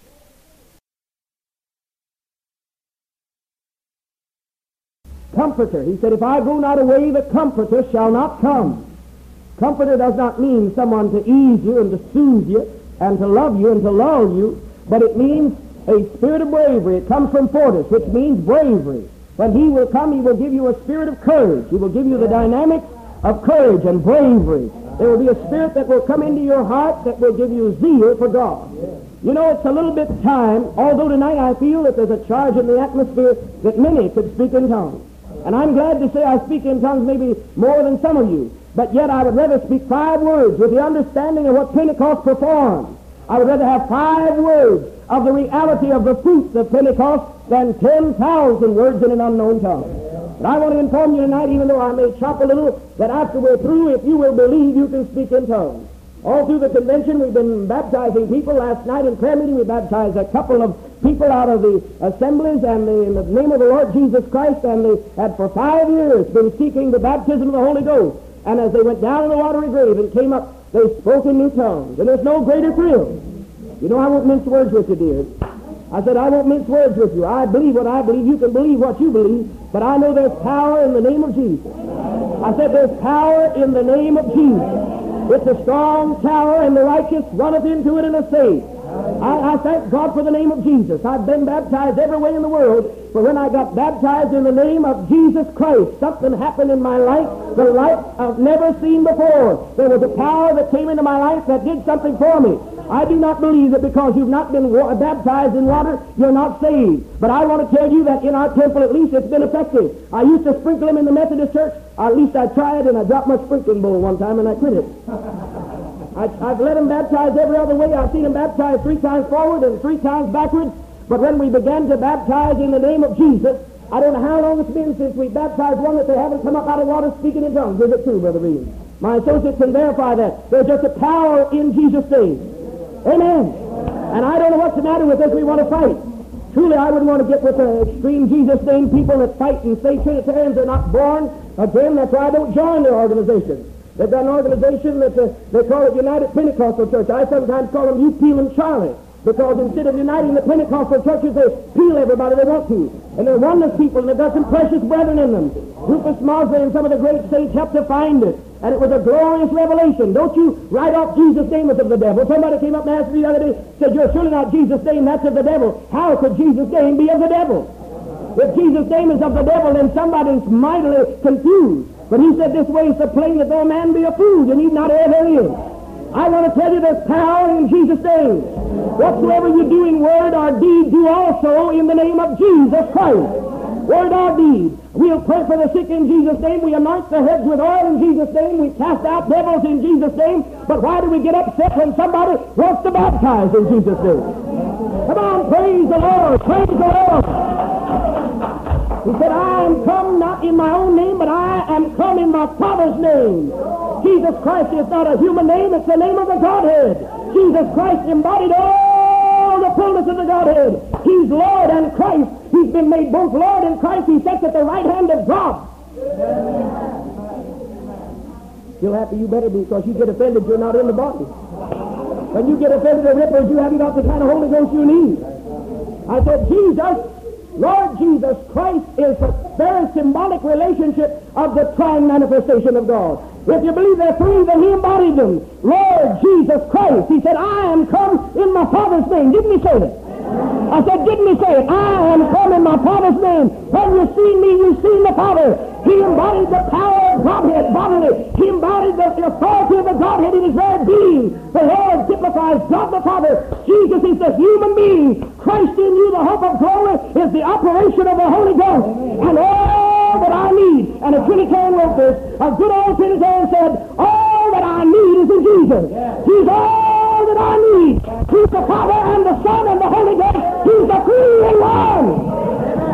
Comforter. He said, if I go not away, the Comforter shall not come. Comforter does not mean someone to ease you and to soothe you and to love you and to lull you, but it means a spirit of bravery. It comes from fortis, which means bravery. When he will come, he will give you a spirit of courage. He will give you the dynamics of courage and bravery. There will be a spirit that will come into your heart that will give you zeal for God. You know, it's a little bit time, although tonight I feel that there's a charge in the atmosphere that many could speak in tongues. And I'm glad to say I speak in tongues maybe more than some of you. But yet I would rather speak 5 words with the understanding of what Pentecost performed. I would rather have 5 words of the reality of the fruits of Pentecost than 10,000 words in an unknown tongue. But I want to inform you tonight, even though I may chop a little, that after we're through, if you will believe, you can speak in tongues. All through the convention, we've been baptizing people. Last night in prayer meeting, we baptized a couple of people out of the assemblies and in the name of the Lord Jesus Christ, and they had for 5 years been seeking the baptism of the Holy Ghost. And as they went down in the watery grave and came up, they spoke in new tongues. And there's no greater thrill. You know, I won't mince words with you, dear. I said, I won't mince words with you. I believe what I believe. You can believe what you believe. But I know there's power in the name of Jesus. I said, there's power in the name of Jesus. It's a strong tower, and the righteous runneth into it and is saved. I thank God for the name of Jesus. I've been baptized every way in the world, but when I got baptized in the name of Jesus Christ, something happened in my life, the life I've never seen before. There was a power that came into my life that did something for me. I do not believe that because you've not been baptized in water, you're not saved. But I want to tell you that in our temple, at least, it's been effective. I used to sprinkle them in the Methodist church. At least I tried, and I dropped my sprinkling bowl one time, and I quit it. I've let them baptize every other way. I've seen them baptized 3 times forward and 3 times backwards. But when we began to baptize in the name of Jesus, I don't know how long it's been since we baptized one that they haven't come up out of water speaking in tongues. Is it true, Brother Reed? My associates can verify that. There's just a power in Jesus' name. Amen. And I don't know what's the matter with us. We want to fight. Truly, I wouldn't want to get with the extreme Jesus name people that fight and say Trinitarians are not born again. That's why I don't join their organization. They've got an organization that they call it United Pentecostal Church. I sometimes call them U-Peel and Charlie, because instead of uniting the Pentecostal churches, they peel everybody they want to. And they're oneness people, and they've got some precious brethren in them. Rufus Mosley and some of the great saints helped to find it. And it was a glorious revelation. Don't you write off Jesus' name as of the devil. Somebody came up and asked me the other day, said, you're surely not Jesus' name, that's of the devil. How could Jesus' name be of the devil? If Jesus' name is of the devil, then somebody's mightily confused. But he said, this way is so plain that though a man be a fool, you need not err therein. I want to tell you there's power in Jesus' name. Whatsoever you do in word or deed, do also in the name of Jesus Christ. Word or deed. We'll pray for the sick in Jesus' name. We anoint their heads with oil in Jesus' name. We cast out devils in Jesus' name. But why do we get upset when somebody wants to baptize in Jesus' name? Come on, praise the Lord. Praise the Lord. He said, I am come not in my own name, but I am come in my Father's name. Jesus Christ is not a human name, it's the name of the Godhead. Jesus Christ embodied all the fullness of the Godhead. He's Lord and Christ. He's been made both Lord and Christ. He sits at the right hand of God. You're happy you better be, because you get offended you're not in the body. When you get offended at rippers, you haven't got the kind of Holy Ghost you need. I said, Jesus, Lord Jesus Christ is a very symbolic relationship of the trine manifestation of God. If you believe there are three, then he embodied them. Lord Jesus Christ. He said, I am come in my Father's name. Didn't he say that? I said, didn't he say it? I am come in my Father's name. When you've seen me, you've seen the Father. He embodied the power of Godhead bodily. He embodied the authority of the Godhead in his very being. The Lord typifies God the Father. Jesus is the human being. Christ in you, the hope of glory, is the operation of the Holy Ghost. And all that I need, and a Trinitarian wrote this, a good old Trinitarian said, all that I need is in Jesus. He's all that I need. He's the Father and the Son and the Holy Ghost. He's the three in one.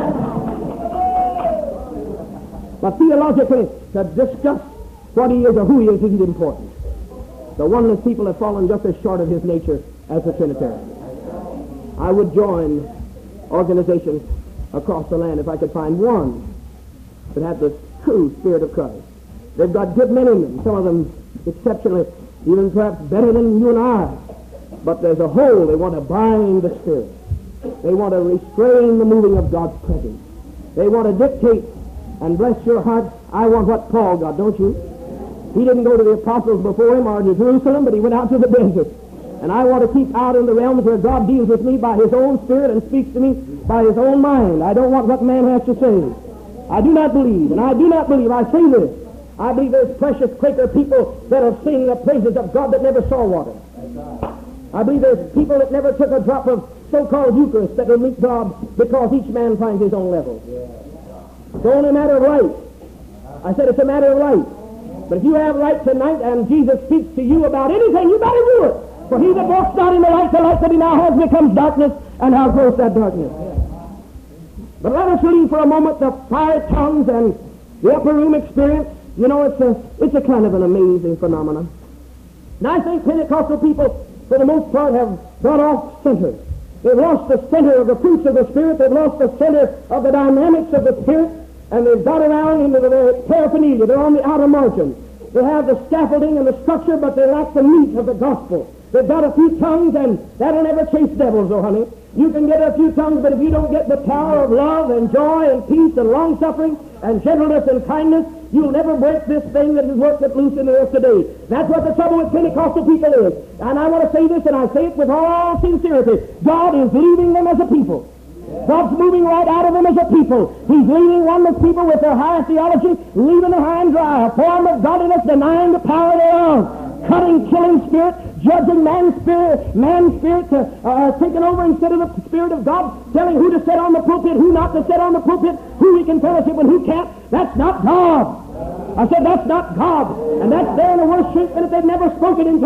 But theologically, to discuss what he is or who he is isn't important. The oneness people have fallen just as short of his nature as the Trinitarians. I would join organizations across the land if I could find one that had the true Spirit of Christ. They've got good men in them, some of them exceptionally, even perhaps better than you and I. But there's a whole, they want to bind the Spirit. They want to restrain the moving of God's presence. They want to dictate, and bless your heart, I want what Paul got, don't you? He didn't go to the apostles before him or to Jerusalem, but he went out to the desert. And I want to keep out in the realms where God deals with me by his own Spirit and speaks to me by his own mind. I don't want what man has to say. I do not believe, and I do not believe, I say this, I believe there's precious Quaker people that are singing the praises of God that never saw water. I believe there's people that never took a drop of so-called Eucharist that will meet God because each man finds his own level. It's only a matter of light. I said it's a matter of light. But if you have light tonight and Jesus speaks to you about anything, you better do it. For he that walks not in the light that he now has becomes darkness, and how gross that darkness. But let us leave for a moment the fire tongues and the upper room experience. You know, it's a kind of an amazing phenomenon. And I think Pentecostal people, for the most part, have gone off center. They've lost the center of the fruits of the Spirit. They've lost the center of the dynamics of the Spirit. And they've got around into the paraphernalia. They're on the outer margin. They have the scaffolding and the structure, but they lack the meat of the gospel. They've got a few tongues, and that'll never chase devils, oh honey. You can get a few tongues, but if you don't get the power of love and joy and peace and long-suffering and gentleness and kindness, you'll never break this thing that has worked it loose in the earth today. That's what the trouble with Pentecostal people is. And I want to say this, and I say it with all sincerity. God is leaving them as a people. God's moving right out of them as a people. He's leaving oneness people with their high theology, leaving them high and dry, a form of godliness denying the power thereof, cutting, killing spirit, judging man's spirit taking over instead of the Spirit of God, telling who to sit on the pulpit, who not to sit on the pulpit, who we can fellowship and who can't. That's not God. I said that's not God. And that's there in a worse shape than if they'd never spoken in tongues.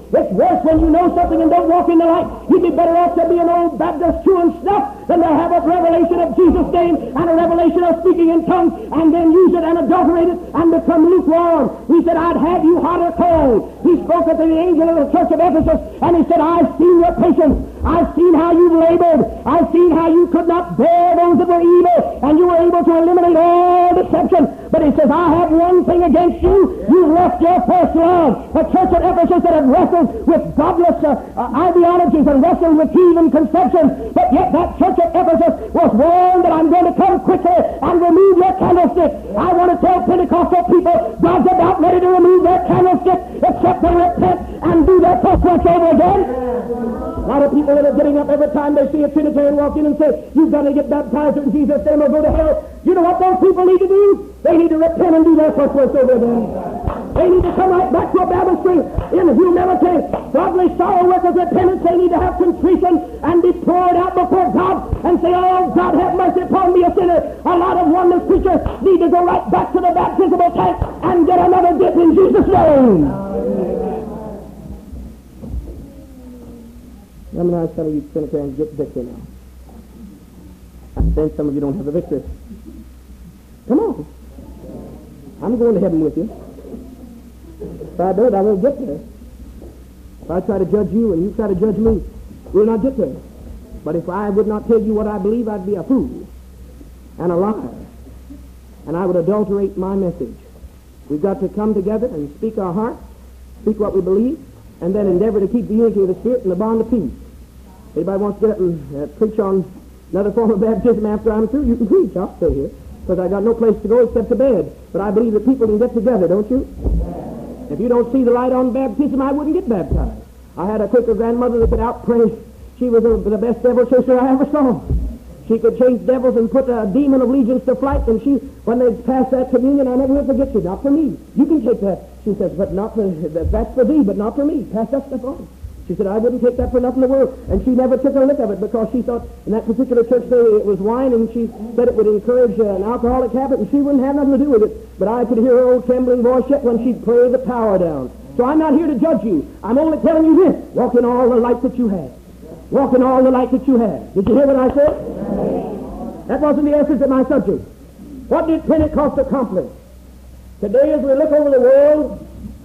It's worse when you know something and don't walk in the light. You'd be better off to be an old Baptist chewing snuff than to have a revelation of Jesus' name and a revelation of speaking in tongues and then use it and adulterate it and become lukewarm. He said, I'd have you hot or cold. He spoke to the angel of the church of Ephesus, and he said, I've seen your patience. I've seen how you've labored. I've seen how you could not bear those that were evil, and you were able to eliminate all deception. But he says, I have one thing against you. You left your first love. The church at Ephesus that had wrestled with godless ideologies and wrestled with heathen conceptions, but yet that church at Ephesus was warned that I'm going to come quickly and remove your candlestick. I want to tell Pentecostal people, God's about ready to remove their candlestick, except they repent and do their first once over again. A lot of people that are getting up every time they see a Trinitarian walk in and say, you've got to get baptized in Jesus' name or go to hell. You know what those people need to do? They need to repent and do their first once over again. They need to come right back to a baptistry in humility. Godly sorrow workers repentance. They need to have contrition and be poured out before God and say, oh, God, have mercy upon me, a sinner. A lot of oneness preachers need to go right back to the baptismal tank and get another dip in Jesus' name. How many times some of you Trinitarians get victory now? Then some of you don't have the victory. Come on. I'm going to heaven with you. If I don't, I won't get there. If I try to judge you and you try to judge me, we'll not get there. But if I would not tell you what I believe, I'd be a fool and a liar. And I would adulterate my message. We've got to come together and speak our heart, speak what we believe, and then endeavor to keep the unity of the Spirit and the bond of peace. Anybody wants to get up and preach on another form of baptism after I'm through, you can preach. I'll stay here, because I got no place to go except to bed. But I believe that people can get together, don't you? If you don't see the light on baptism, I wouldn't get baptized. I had a Quaker grandmother that could out-pray. She was the best devil chaser I ever saw. She could chase devils and put a demon of legions to flight, and when they passed that communion, I never will forget you. Not for me. You can take that. She says, but not for, that's for thee, but not for me. Pass that stuff on. She said, I wouldn't take that for nothing in the world. And she never took a lick of it because she thought in that particular church it was wine, and she said it would encourage an alcoholic habit, and she wouldn't have nothing to do with it. But I could hear her old trembling voice yet when she'd pray the power down. So I'm not here to judge you. I'm only telling you this. Walk in all the light that you have. Walk in all the light that you have. Did you hear what I said? That wasn't the essence of my subject. What did Pentecost accomplish? Today, as we look over the world,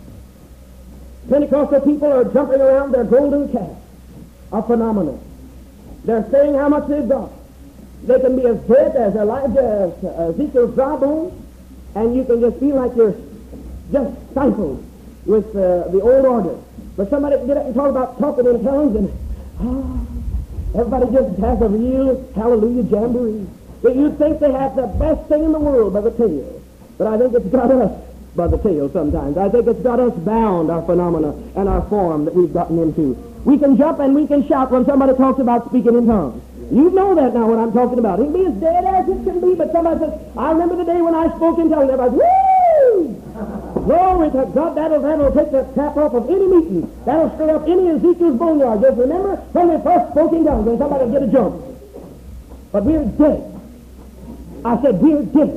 Pentecostal people are jumping around their golden calf, a phenomenon. They're saying how much they've got. They can be as dead as Elijah, as Ezekiel's dry bones, and you can just feel like you're just stifled with the old order. But somebody can get up and talk about talking in tongues, and everybody just has a real hallelujah jamboree. You'd think they have the best thing in the world by the tail. But I think it's got us by the tail sometimes. I think it's got us bound, our phenomena and our form that we've gotten into. We can jump and we can shout when somebody talks about speaking in tongues. You know that now, what I'm talking about. It can be as dead as it can be, but somebody says, I remember the day when I spoke in tongues. Everybody, woo! Glory to God, that'll take the cap off of any meeting. That'll stir up any Ezekiel's boneyard. Just remember when we first spoke in tongues, and somebody get a jump. But we're dead. I said, we're dead.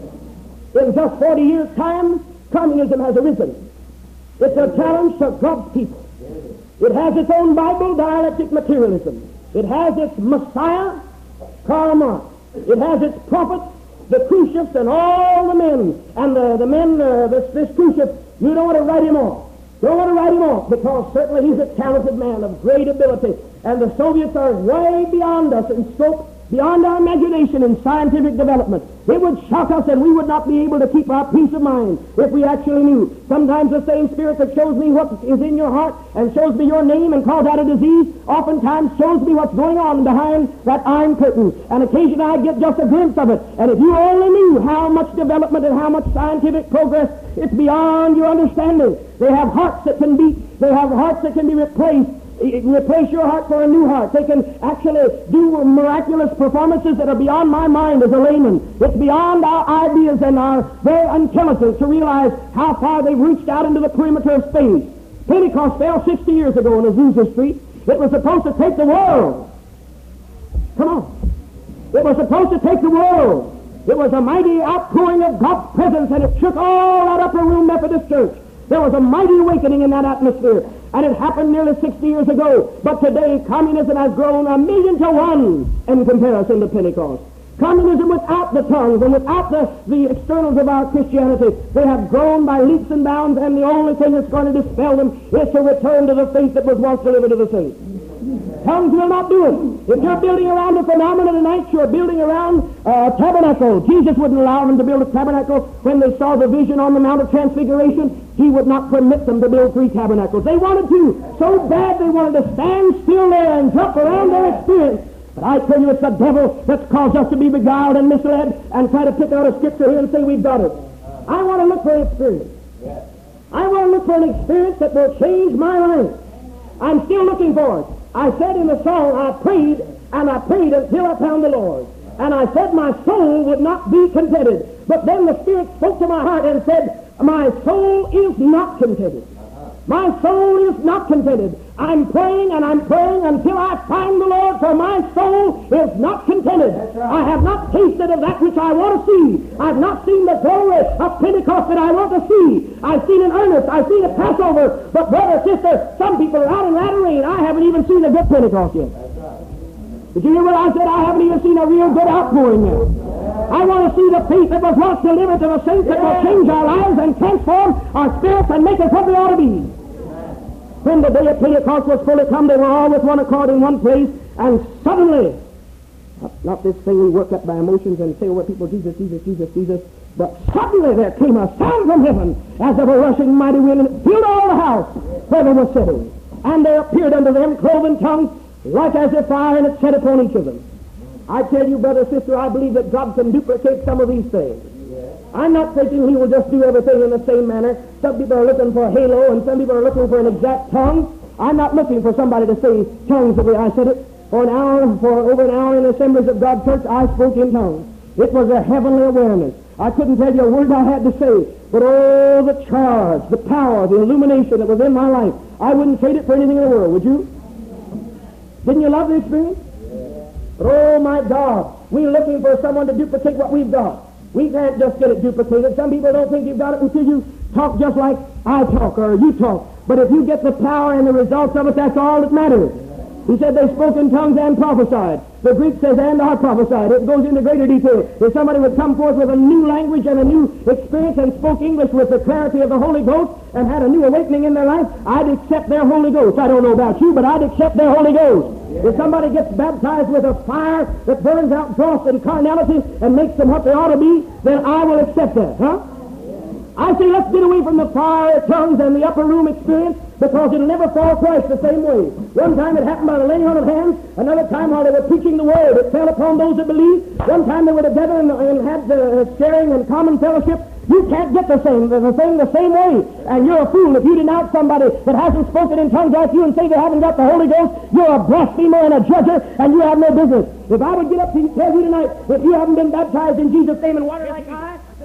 In just 40 years' time, communism has arisen. It's a challenge to God's people. It has its own Bible, dialectic materialism. It has its Messiah, Karl Marx. It has its prophets, the Cruciates, and all the men. And the men, this Cruciate, you don't want to write him off. Don't want to write him off, because certainly he's a talented man of great ability. And the Soviets are way beyond us in scope, beyond our imagination in scientific development. It would shock us, and we would not be able to keep our peace of mind if we actually knew. Sometimes the same Spirit that shows me what is in your heart and shows me your name and calls out a disease, oftentimes shows me what's going on behind that iron curtain. And occasionally I get just a glimpse of it. And if you only knew how much development and how much scientific progress, it's beyond your understanding. They have hearts that can beat. They have hearts that can be replaced. Replace your heart for a new heart. They can actually do miraculous performances that are beyond my mind as a layman. It's beyond our ideas and our very intelligence to realize how far they've reached out into the perimeter of space. Pentecost fell 60 years ago on Azusa Street. It was supposed to take the world. Come on. It was supposed to take the world. It was a mighty outpouring of God's presence, and it shook all that upper room Methodist church. There was a mighty awakening in that atmosphere. And it happened nearly 60 years ago. But today, communism has grown 1,000,000 to 1 in comparison to Pentecost. Communism without the tongues and without the externals of our Christianity, they have grown by leaps and bounds, and the only thing that's going to dispel them is to return to the faith that was once delivered to the saints. Tongues will not do it. If you're building around a phenomenon tonight, you're building around a tabernacle. Jesus wouldn't allow them to build a tabernacle when they saw the vision on the Mount of Transfiguration. He would not permit them to build 3 tabernacles. They wanted to so bad they wanted to stand still there and jump around their experience. But I tell you, it's the devil that's caused us to be beguiled and misled and try to pick out a scripture here and say we've got it. I want to look for an experience. I want to look for an experience that will change my life. I'm still looking for it. I said in the song, I prayed until I found the Lord. And I said my soul would not be contented. But then the Spirit spoke to my heart and said, my soul is not contented. My soul is not contented. I'm praying until I find the Lord, for my soul is not contented. I have not tasted of that which I want to see. I've not seen the glory of Pentecost that I want to see. I've seen an earnest. I've seen a Passover. But brother, sister, some people are out in latter rain. I haven't even seen a good Pentecost yet. Did you hear what I said? I haven't even seen a real good outpouring yet. I want to see the faith that was once delivered to the saints that will change our lives and transform our spirits and make us what we ought to be. When the day of Pentecost was fully come, they were all with one accord in one place, and suddenly, not this thing we work up by emotions and say over people, Jesus, Jesus, Jesus, Jesus, but suddenly there came a sound from heaven as of a rushing mighty wind, and it filled all the house where they were sitting. And there appeared unto them cloven tongues, like as if fire, and it set upon each of them. I tell you, brother, sister, I believe that God can duplicate some of these things. I'm not thinking he will just do everything in the same manner. Some people are looking for a halo, and some people are looking for an exact tongue. I'm not looking for somebody to say tongues the way I said it. For over an hour in the Assemblies of God Church, I spoke in tongues. It was a heavenly awareness. I couldn't tell you a word I had to say, but oh, the charge, the power, the illumination that was in my life, I wouldn't trade it for anything in the world, would you? Didn't you love the experience? But oh, my God, we're looking for someone to duplicate what we've got. We can't just get it duplicated. Some people don't think you've got it until you talk just like I talk or you talk. But if you get the power and the results of it, that's all that matters. He said they spoke in tongues and prophesied. The Greek says, and I prophesied. It goes into greater detail. If somebody would come forth with a new language and a new experience and spoke English with the clarity of the Holy Ghost and had a new awakening in their life, I'd accept their Holy Ghost. I don't know about you, but I'd accept their Holy Ghost. If somebody gets baptized with a fire that burns out dross and carnality and makes them what they ought to be, then I will accept that, huh? I say let's get away from the fire, tongues, and the upper room experience, because it'll never fall twice the same way. One time it happened by the laying on of hands. Another time while they were preaching the word, it fell upon those that believed. One time they were together and had sharing and common fellowship. You can't get the thing the same way. And you're a fool if you denounce somebody that hasn't spoken in tongues like you and say they haven't got the Holy Ghost. You're a blasphemer and a judger, and you have no business. If I would get up to tell you tonight, if you haven't been baptized in Jesus' name in water like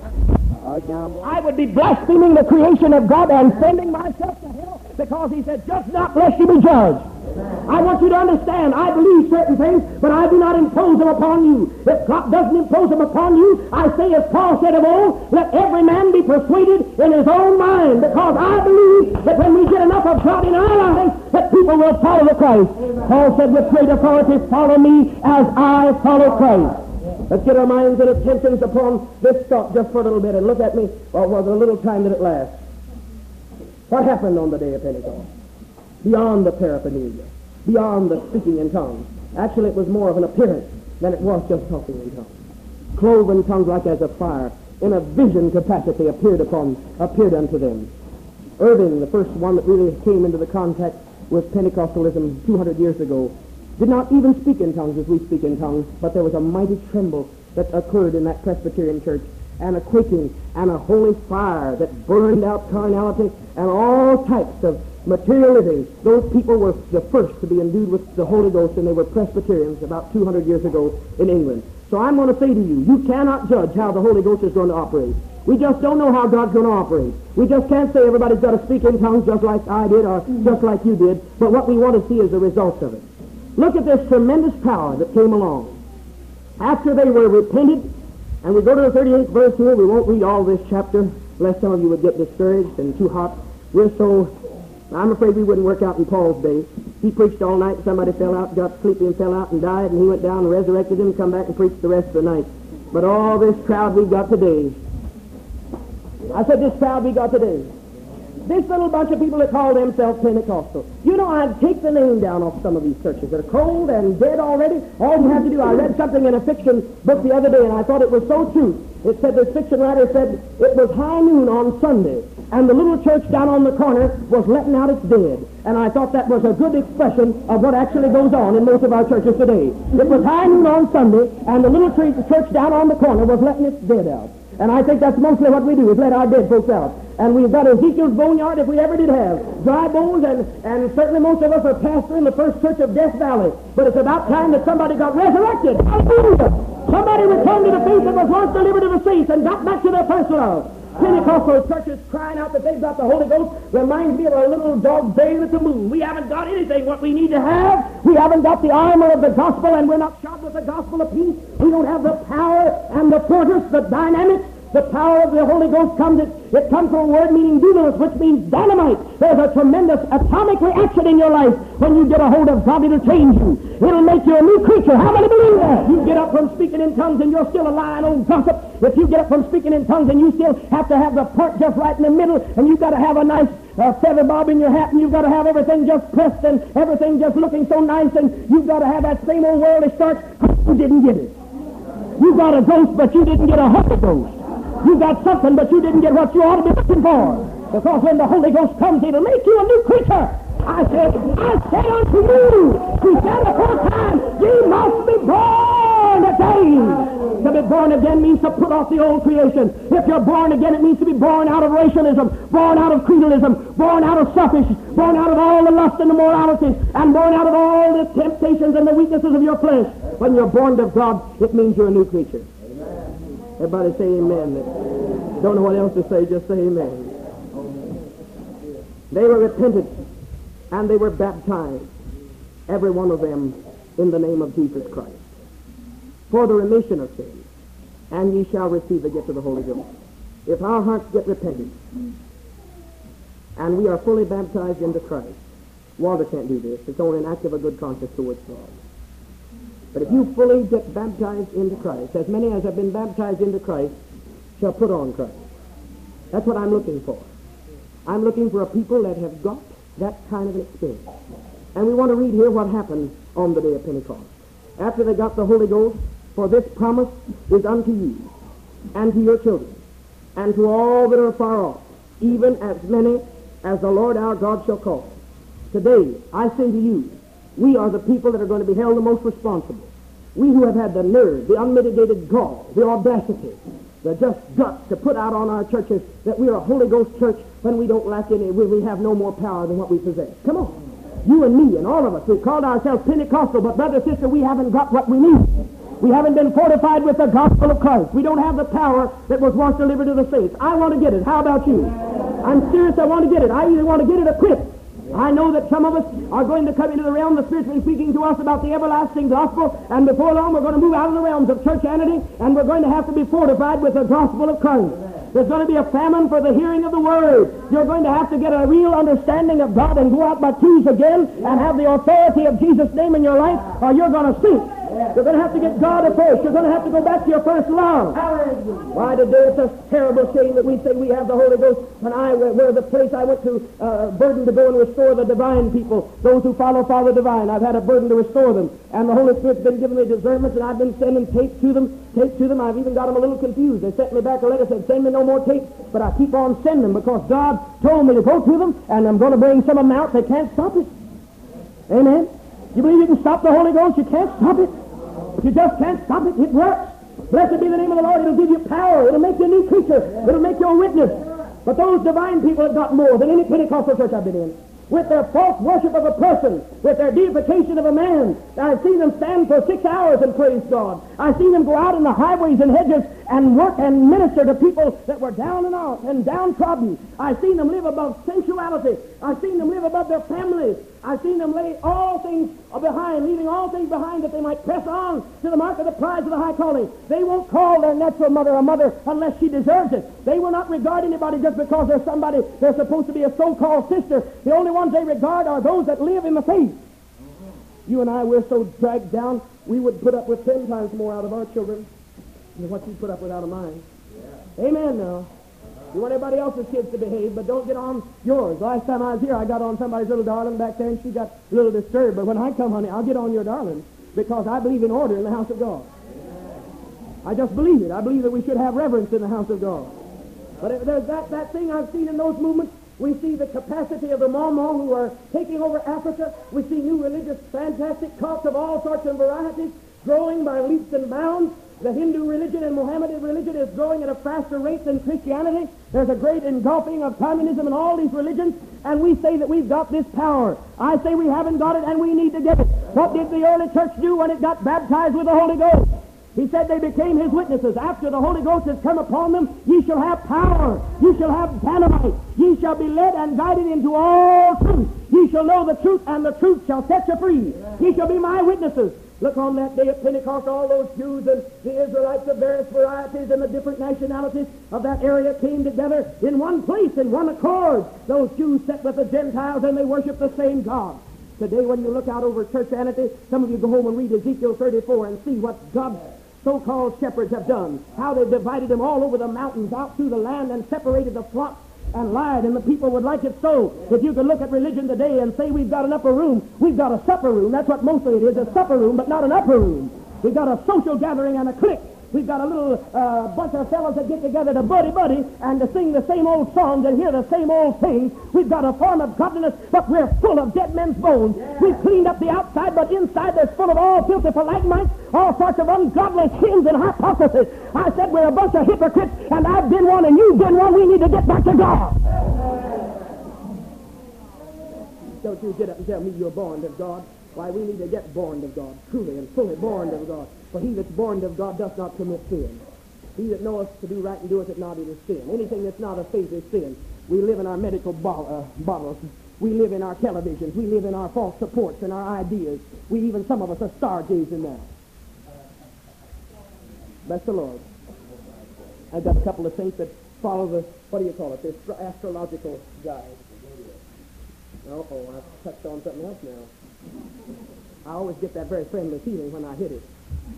I would be blaspheming the creation of God and sending myself to hell, because he said, judge not lest you be judged. I want you to understand, I believe certain things, but I do not impose them upon you. If God doesn't impose them upon you, I say as Paul said of old, let every man be persuaded in his own mind, because I believe that when we get enough of God in our lives, that people will follow the Christ. Paul said with great authority, follow me as I follow Christ. Let's get our minds and attentions upon this thought just for a little bit and look at me for the little time that it lasts. What happened on the day of Pentecost? Beyond the paraphernalia, beyond the speaking in tongues. Actually, it was more of an appearance than it was just talking in tongues. Cloven tongues like as of fire, in a vision capacity appeared unto them. Irving, the first one that really came into the contact with Pentecostalism 200 years ago, did not even speak in tongues as we speak in tongues, but there was a mighty tremble that occurred in that Presbyterian church, and a quaking, and a holy fire that burned out carnality and all types of material living. Those people were the first to be endued with the Holy Ghost, and they were Presbyterians about 200 years ago in England. So I'm going to say to you, you cannot judge how the Holy Ghost is going to operate. We just don't know how God's going to operate. We just can't say everybody's got to speak in tongues just like I did or just like you did, but what we want to see is the results of it. Look at this tremendous power that came along. After they were repented, and we go to the 38th verse here. We won't read all this chapter, lest some of you would get discouraged and too hot. We're so I'm afraid we wouldn't work out in Paul's day. He preached all night, somebody fell out, got sleepy and fell out and died, and he went down and resurrected him and come back and preached the rest of the night. But all this crowd we got today, I said this crowd we got today, this little bunch of people that call themselves Pentecostal. You know, I'd take the name down off some of these churches that are cold and dead already. All you have to do, I read something in a fiction book the other day, and I thought it was so true. It said, this fiction writer said, it was high noon on Sunday, and the little church down on the corner was letting out its dead. And I thought that was a good expression of what actually goes on in most of our churches today. It was high noon on Sunday, and the little church down on the corner was letting its dead out. And I think that's mostly what we do, is let our dead folks out. And we've got Ezekiel's boneyard, if we ever did have. Dry bones, and certainly most of us are pastoring the first church of Death Valley. But it's about time that somebody got resurrected. Hallelujah! Somebody returned to the faith that was once delivered to the saints and got back to their first love. Pentecostal churches crying out that they've got the Holy Ghost reminds me of a little dog baying at the moon. We haven't got anything what we need to have. We haven't got the armor of the gospel, and we're not shod with the gospel of peace. We don't have the power and the force, the dynamics. The power of the Holy Ghost comes, it comes from a word meaning dunamis, which means dynamite. There's a tremendous atomic reaction in your life when you get a hold of God. It'll change you. It'll make you a new creature. How many believe that? You get up from speaking in tongues and you're still a lying old gossip. If you get up from speaking in tongues and you still have to have the point just right in the middle, and you've got to have a nice feather bob in your hat, and you've got to have everything just pressed and everything just looking so nice, and you've got to have that same old worldly starch, you didn't get it. You got a ghost, but you didn't get a Holy Ghost. You got something, but you didn't get what you ought to be looking for. Because when the Holy Ghost comes, it'll make you a new creature. I said unto you, he said the first time, ye must be born again. To be born again means to put off the old creation. If you're born again, it means to be born out of racialism, born out of creedalism, born out of selfishness, born out of all the lust and the moralities, and born out of all the temptations and the weaknesses of your flesh. When you're born of God, it means you're a new creature. Everybody say amen. Don't know what else to say, just say amen. They were repentant and they were baptized, every one of them, in the name of Jesus Christ, for the remission of sins, and ye shall receive the gift of the Holy Ghost. If our hearts get repentant and we are fully baptized into Christ, water can't do this. It's only an act of a good conscience towards God. But if you fully get baptized into Christ, as many as have been baptized into Christ shall put on Christ. That's what I'm looking for. I'm looking for a people that have got that kind of an experience. And we want to read here what happened on the day of Pentecost. After they got the Holy Ghost, for this promise is unto you, and to your children, and to all that are far off, even as many as the Lord our God shall call. Today, I say to you, we are the people that are going to be held the most responsible. We who have had the nerve, the unmitigated gall, the audacity, the just guts to put out on our churches that we are a Holy Ghost church when we don't lack any, we have no more power than what we possess. Come on. You and me and all of us, we called ourselves Pentecostal, but brother, sister, we haven't got what we need. We haven't been fortified with the gospel of Christ. We don't have the power that was once delivered to the saints. I want to get it. How about you? I'm serious, I want to get it. I either want to get it or quit. I know that some of us are going to come into the realm of spiritually speaking to us about the everlasting gospel, and before long we're going to move out of the realms of churchianity, and we're going to have to be fortified with the gospel of Christ. There's going to be a famine for the hearing of the word. You're going to have to get a real understanding of God and go out by twos again and have the authority of Jesus' name in your life, or you're going to sink. You're going to have to get God first. You're going to have to go back to your first love. Why today it's a terrible shame that we say we have the Holy Ghost. When I were the place I went to burden to go and restore the divine people, those who follow Father Divine. I've had a burden to restore them, and the Holy Spirit's been giving me discernments, and I've been sending tape to them. I've even got them a little confused. They sent me back a letter, said, send me no more tapes, but I keep on sending them because God told me to go to them, and I'm going to bring some of them out. They can't stop it. Amen? You believe you can stop the Holy Ghost? You can't stop it. You just can't stop it. It works. Blessed be the name of the Lord. It'll give you power. It'll make you a new creature. It'll make you a witness. But those divine people have got more than any Pentecostal church I've been in. With their false worship of a person, with their deification of a man. I've seen them stand for 6 hours and praise God. I've seen them go out in the highways and hedges and work and minister to people that were down and out and downtrodden. I've seen them live above sensuality. I've seen them live above their families. I've seen them lay all things behind, leaving all things behind that they might press on to the mark of the prize of the high calling. They won't call their natural mother a mother unless she deserves it. They will not regard anybody just because there's somebody they're supposed to be a so-called sister. The only one ones they regard are those that live in the faith. You and I, we're so dragged down, we would put up with 10 times more out of our children than what you put up with out of mine. Yeah. Amen now. You want everybody else's kids to behave, but don't get on yours. Last time I was here, I got on somebody's little darling back there, and she got a little disturbed. But when I come, honey, I'll get on your darling, because I believe in order in the house of God. I just believe it. I believe that we should have reverence in the house of God. But there's that thing I've seen in those movements. We see the capacity of the Mormon who are taking over Africa. We see new religious, fantastic cults of all sorts and varieties growing by leaps and bounds. The Hindu religion and Mohammedan religion is growing at a faster rate than Christianity. There's a great engulfing of communism in all these religions, and we say that we've got this power. I say we haven't got it, and we need to get it. What did the early church do when it got baptized with the Holy Ghost? He said they became his witnesses. After the Holy Ghost has come upon them, ye shall have power. Ye shall have dynamite. Ye shall be led and guided into all truth. Ye shall know the truth, and the truth shall set you free. Ye shall be my witnesses. Look, on that day of Pentecost, all those Jews and the Israelites of various varieties and the different nationalities of that area came together in one place, in one accord. Those Jews sat with the Gentiles, and they worshiped the same God. Today, when you look out over Christianity, some of you go home and read Ezekiel 34 and see what God's so-called shepherds have done, how they've divided them all over the mountains, out through the land, and separated the flocks and lied, and the people would like it so. If you could look at religion today and say we've got an upper room, we've got a supper room. That's what mostly it is, a supper room, but not an upper room. We've got a social gathering and a clique. We've got a little bunch of fellows that get together to buddy and to sing the same old songs and hear the same old things. We've got a form of godliness, but we're full of dead men's bones. We've cleaned up the outside, but inside there's full of all filthy philagmites, all sorts of ungodly sins and hypocrisy. I said we're a bunch of hypocrites, and I've been one and you've been one. We need to get back to God. Don't you get up and tell me you're born of God. Why, we need to get born of God, truly and fully born of God. For he that's born of God does not commit sin. He that knoweth to do right and doeth it not, it is sin. Anything that's not of faith is sin. We live in our medical bottles. We live in our televisions. We live in our false supports and our ideas. Some of us are stargazing now. Bless the Lord. I've got a couple of saints that follow this astrological guide. Uh-oh, I've touched on something else now. I always get that very friendly feeling when I hit it.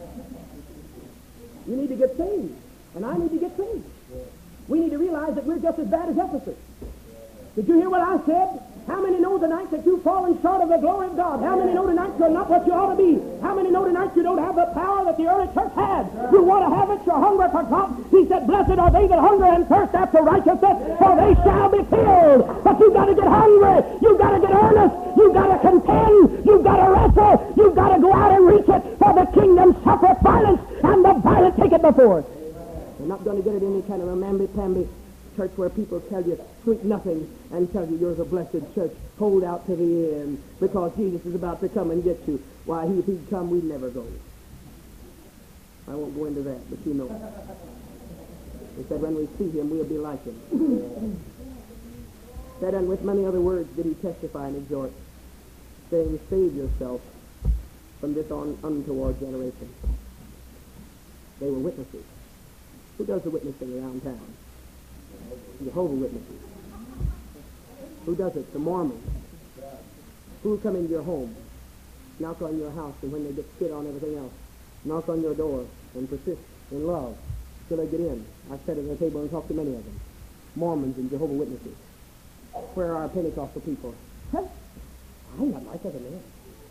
You need to get saved, and I need to get saved. We need to realize that we're just as bad as Ephesus. Did you hear what I said? How many know tonight that you've fallen short of the glory of God? How many know tonight you're not what you ought to be? How many know tonight you don't have the power that the early church had? You want to have it, you're hungry for God. He said, blessed are they that hunger and thirst after righteousness, for they shall be filled. But you've got to get hungry. You've got to get earnest. You've got to contend. You've got to wrestle. You've got to go out and reach it, for the kingdom suffereth violence, and the violent take it before it. You're not going to get it in any kind of a mamby-pamby church where people tell you sweet nothing and tell you you're the blessed church. Hold out to the end because Jesus is about to come and get you. Why, if he'd come, we'd never go. I won't go into that, but you know. He said when we see him, we'll be like him. That and with many other words did he testify and exhort, saying, save yourself from this untoward generation. They were witnesses. Who does the witnessing around town? Jehovah's Witnesses. Who does it? The Mormons. Who will come into your home, knock on your house, and when they get spit on everything else, knock on your door and persist in love till they get in. I sat at the table and talked to many of them. Mormons and Jehovah's Witnesses. Where are our Pentecostal people? Huh? I'm not like other men.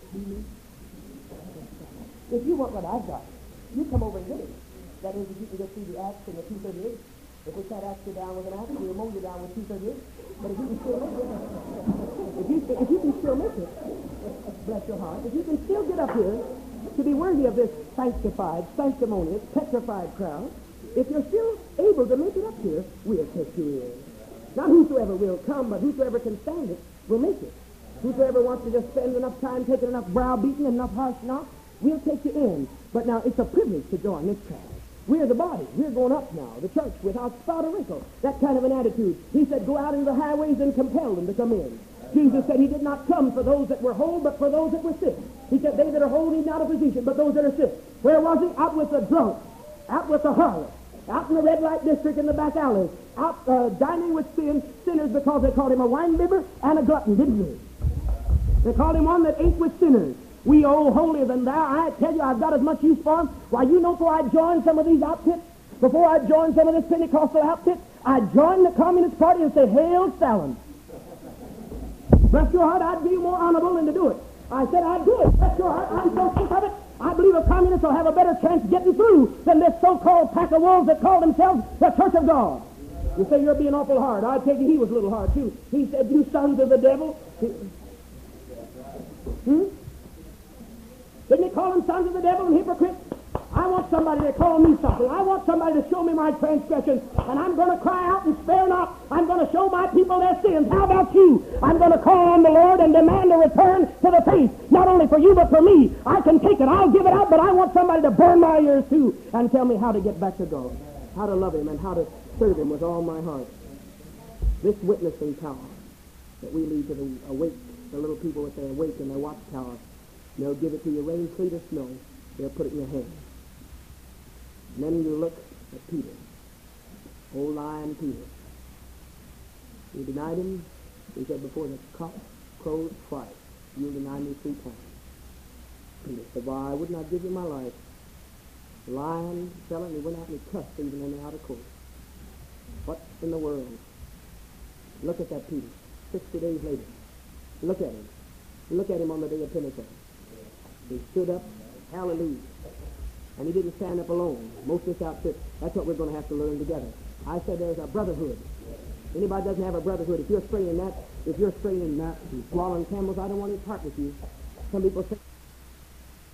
If you want what I've got, you come over and get it. That is, if you can get through the Acts and the 238. If we can't axe you down with an axe, we'll mow you down with 238. But if you can still make it, if you can still make it, bless your heart, if you can still get up here to be worthy of this sanctified, sanctimonious, petrified crowd, if you're still able to make it up here, we'll take you in. Not whosoever will come, but whosoever can stand it will make it. Whosoever wants to just spend enough time taking enough browbeating and enough harsh knocks, we'll take you in. But now, it's a privilege to join this crowd. We're the body. We're going up now. The church without spot or wrinkle. That kind of an attitude. He said, go out into the highways and compel them to come in. Jesus said he did not come for those that were whole, but for those that were sick. He said, they that are whole need not a physician, but those that are sick. Where was he? Out with the drunk. Out with the harlot. out in the red light district in the back alley, out dining with sinners because they called him a wine bibber and a glutton, didn't they? They called him one that ate with sinners. We owe holier than thou. I tell you, I've got as much use for him. Why, you know, before I joined some of these outfits, before I joined some of this Pentecostal outfit, I joined the Communist Party and said, "Hail Stalin." Bless your heart, I'd be more honorable than to do it. I said I'd do it. Bless your heart, I'm so sick of it. I believe a communist will have a better chance getting through than this so-called pack of wolves that call themselves the Church of God. You say you're being awful hard. I take it he was a little hard, too. He said, "You sons of the devil." Didn't he call them sons of the devil and hypocrites? I want somebody to call me something. I want somebody to show me my transgressions, and I'm going to cry out and spare not. I'm going to show my people their sins. How about you? I'm going to call on the Lord and demand a return to the faith, not only for you but for me. I can take it. I'll give it out, but I want somebody to burn my ears too and tell me how to get back to God, how to love him, and how to serve him with all my heart. This witnessing power that we lead to the awake, the little people with their awake and their watchtower, they'll give it to you rain, sleet, or snow. They'll put it in your hand. And then you look at Peter, old lion Peter. You denied him. He said, "Before the cock crows twice, you'll deny me 3 times. Peter said, "Well, I would not give you my life." The lion fell and he went out and he cussed even in the outer court. What in the world? Look at that Peter, 60 days later. Look at him. Look at him on the day of Pentecost. He stood up, hallelujah. And he didn't stand up alone. Most of this outfit, that's what we're going to have to learn together. I said there's a brotherhood. Anybody doesn't have a brotherhood, if you're spraying that, and swallowing camels, I don't want any part with you. Some people say,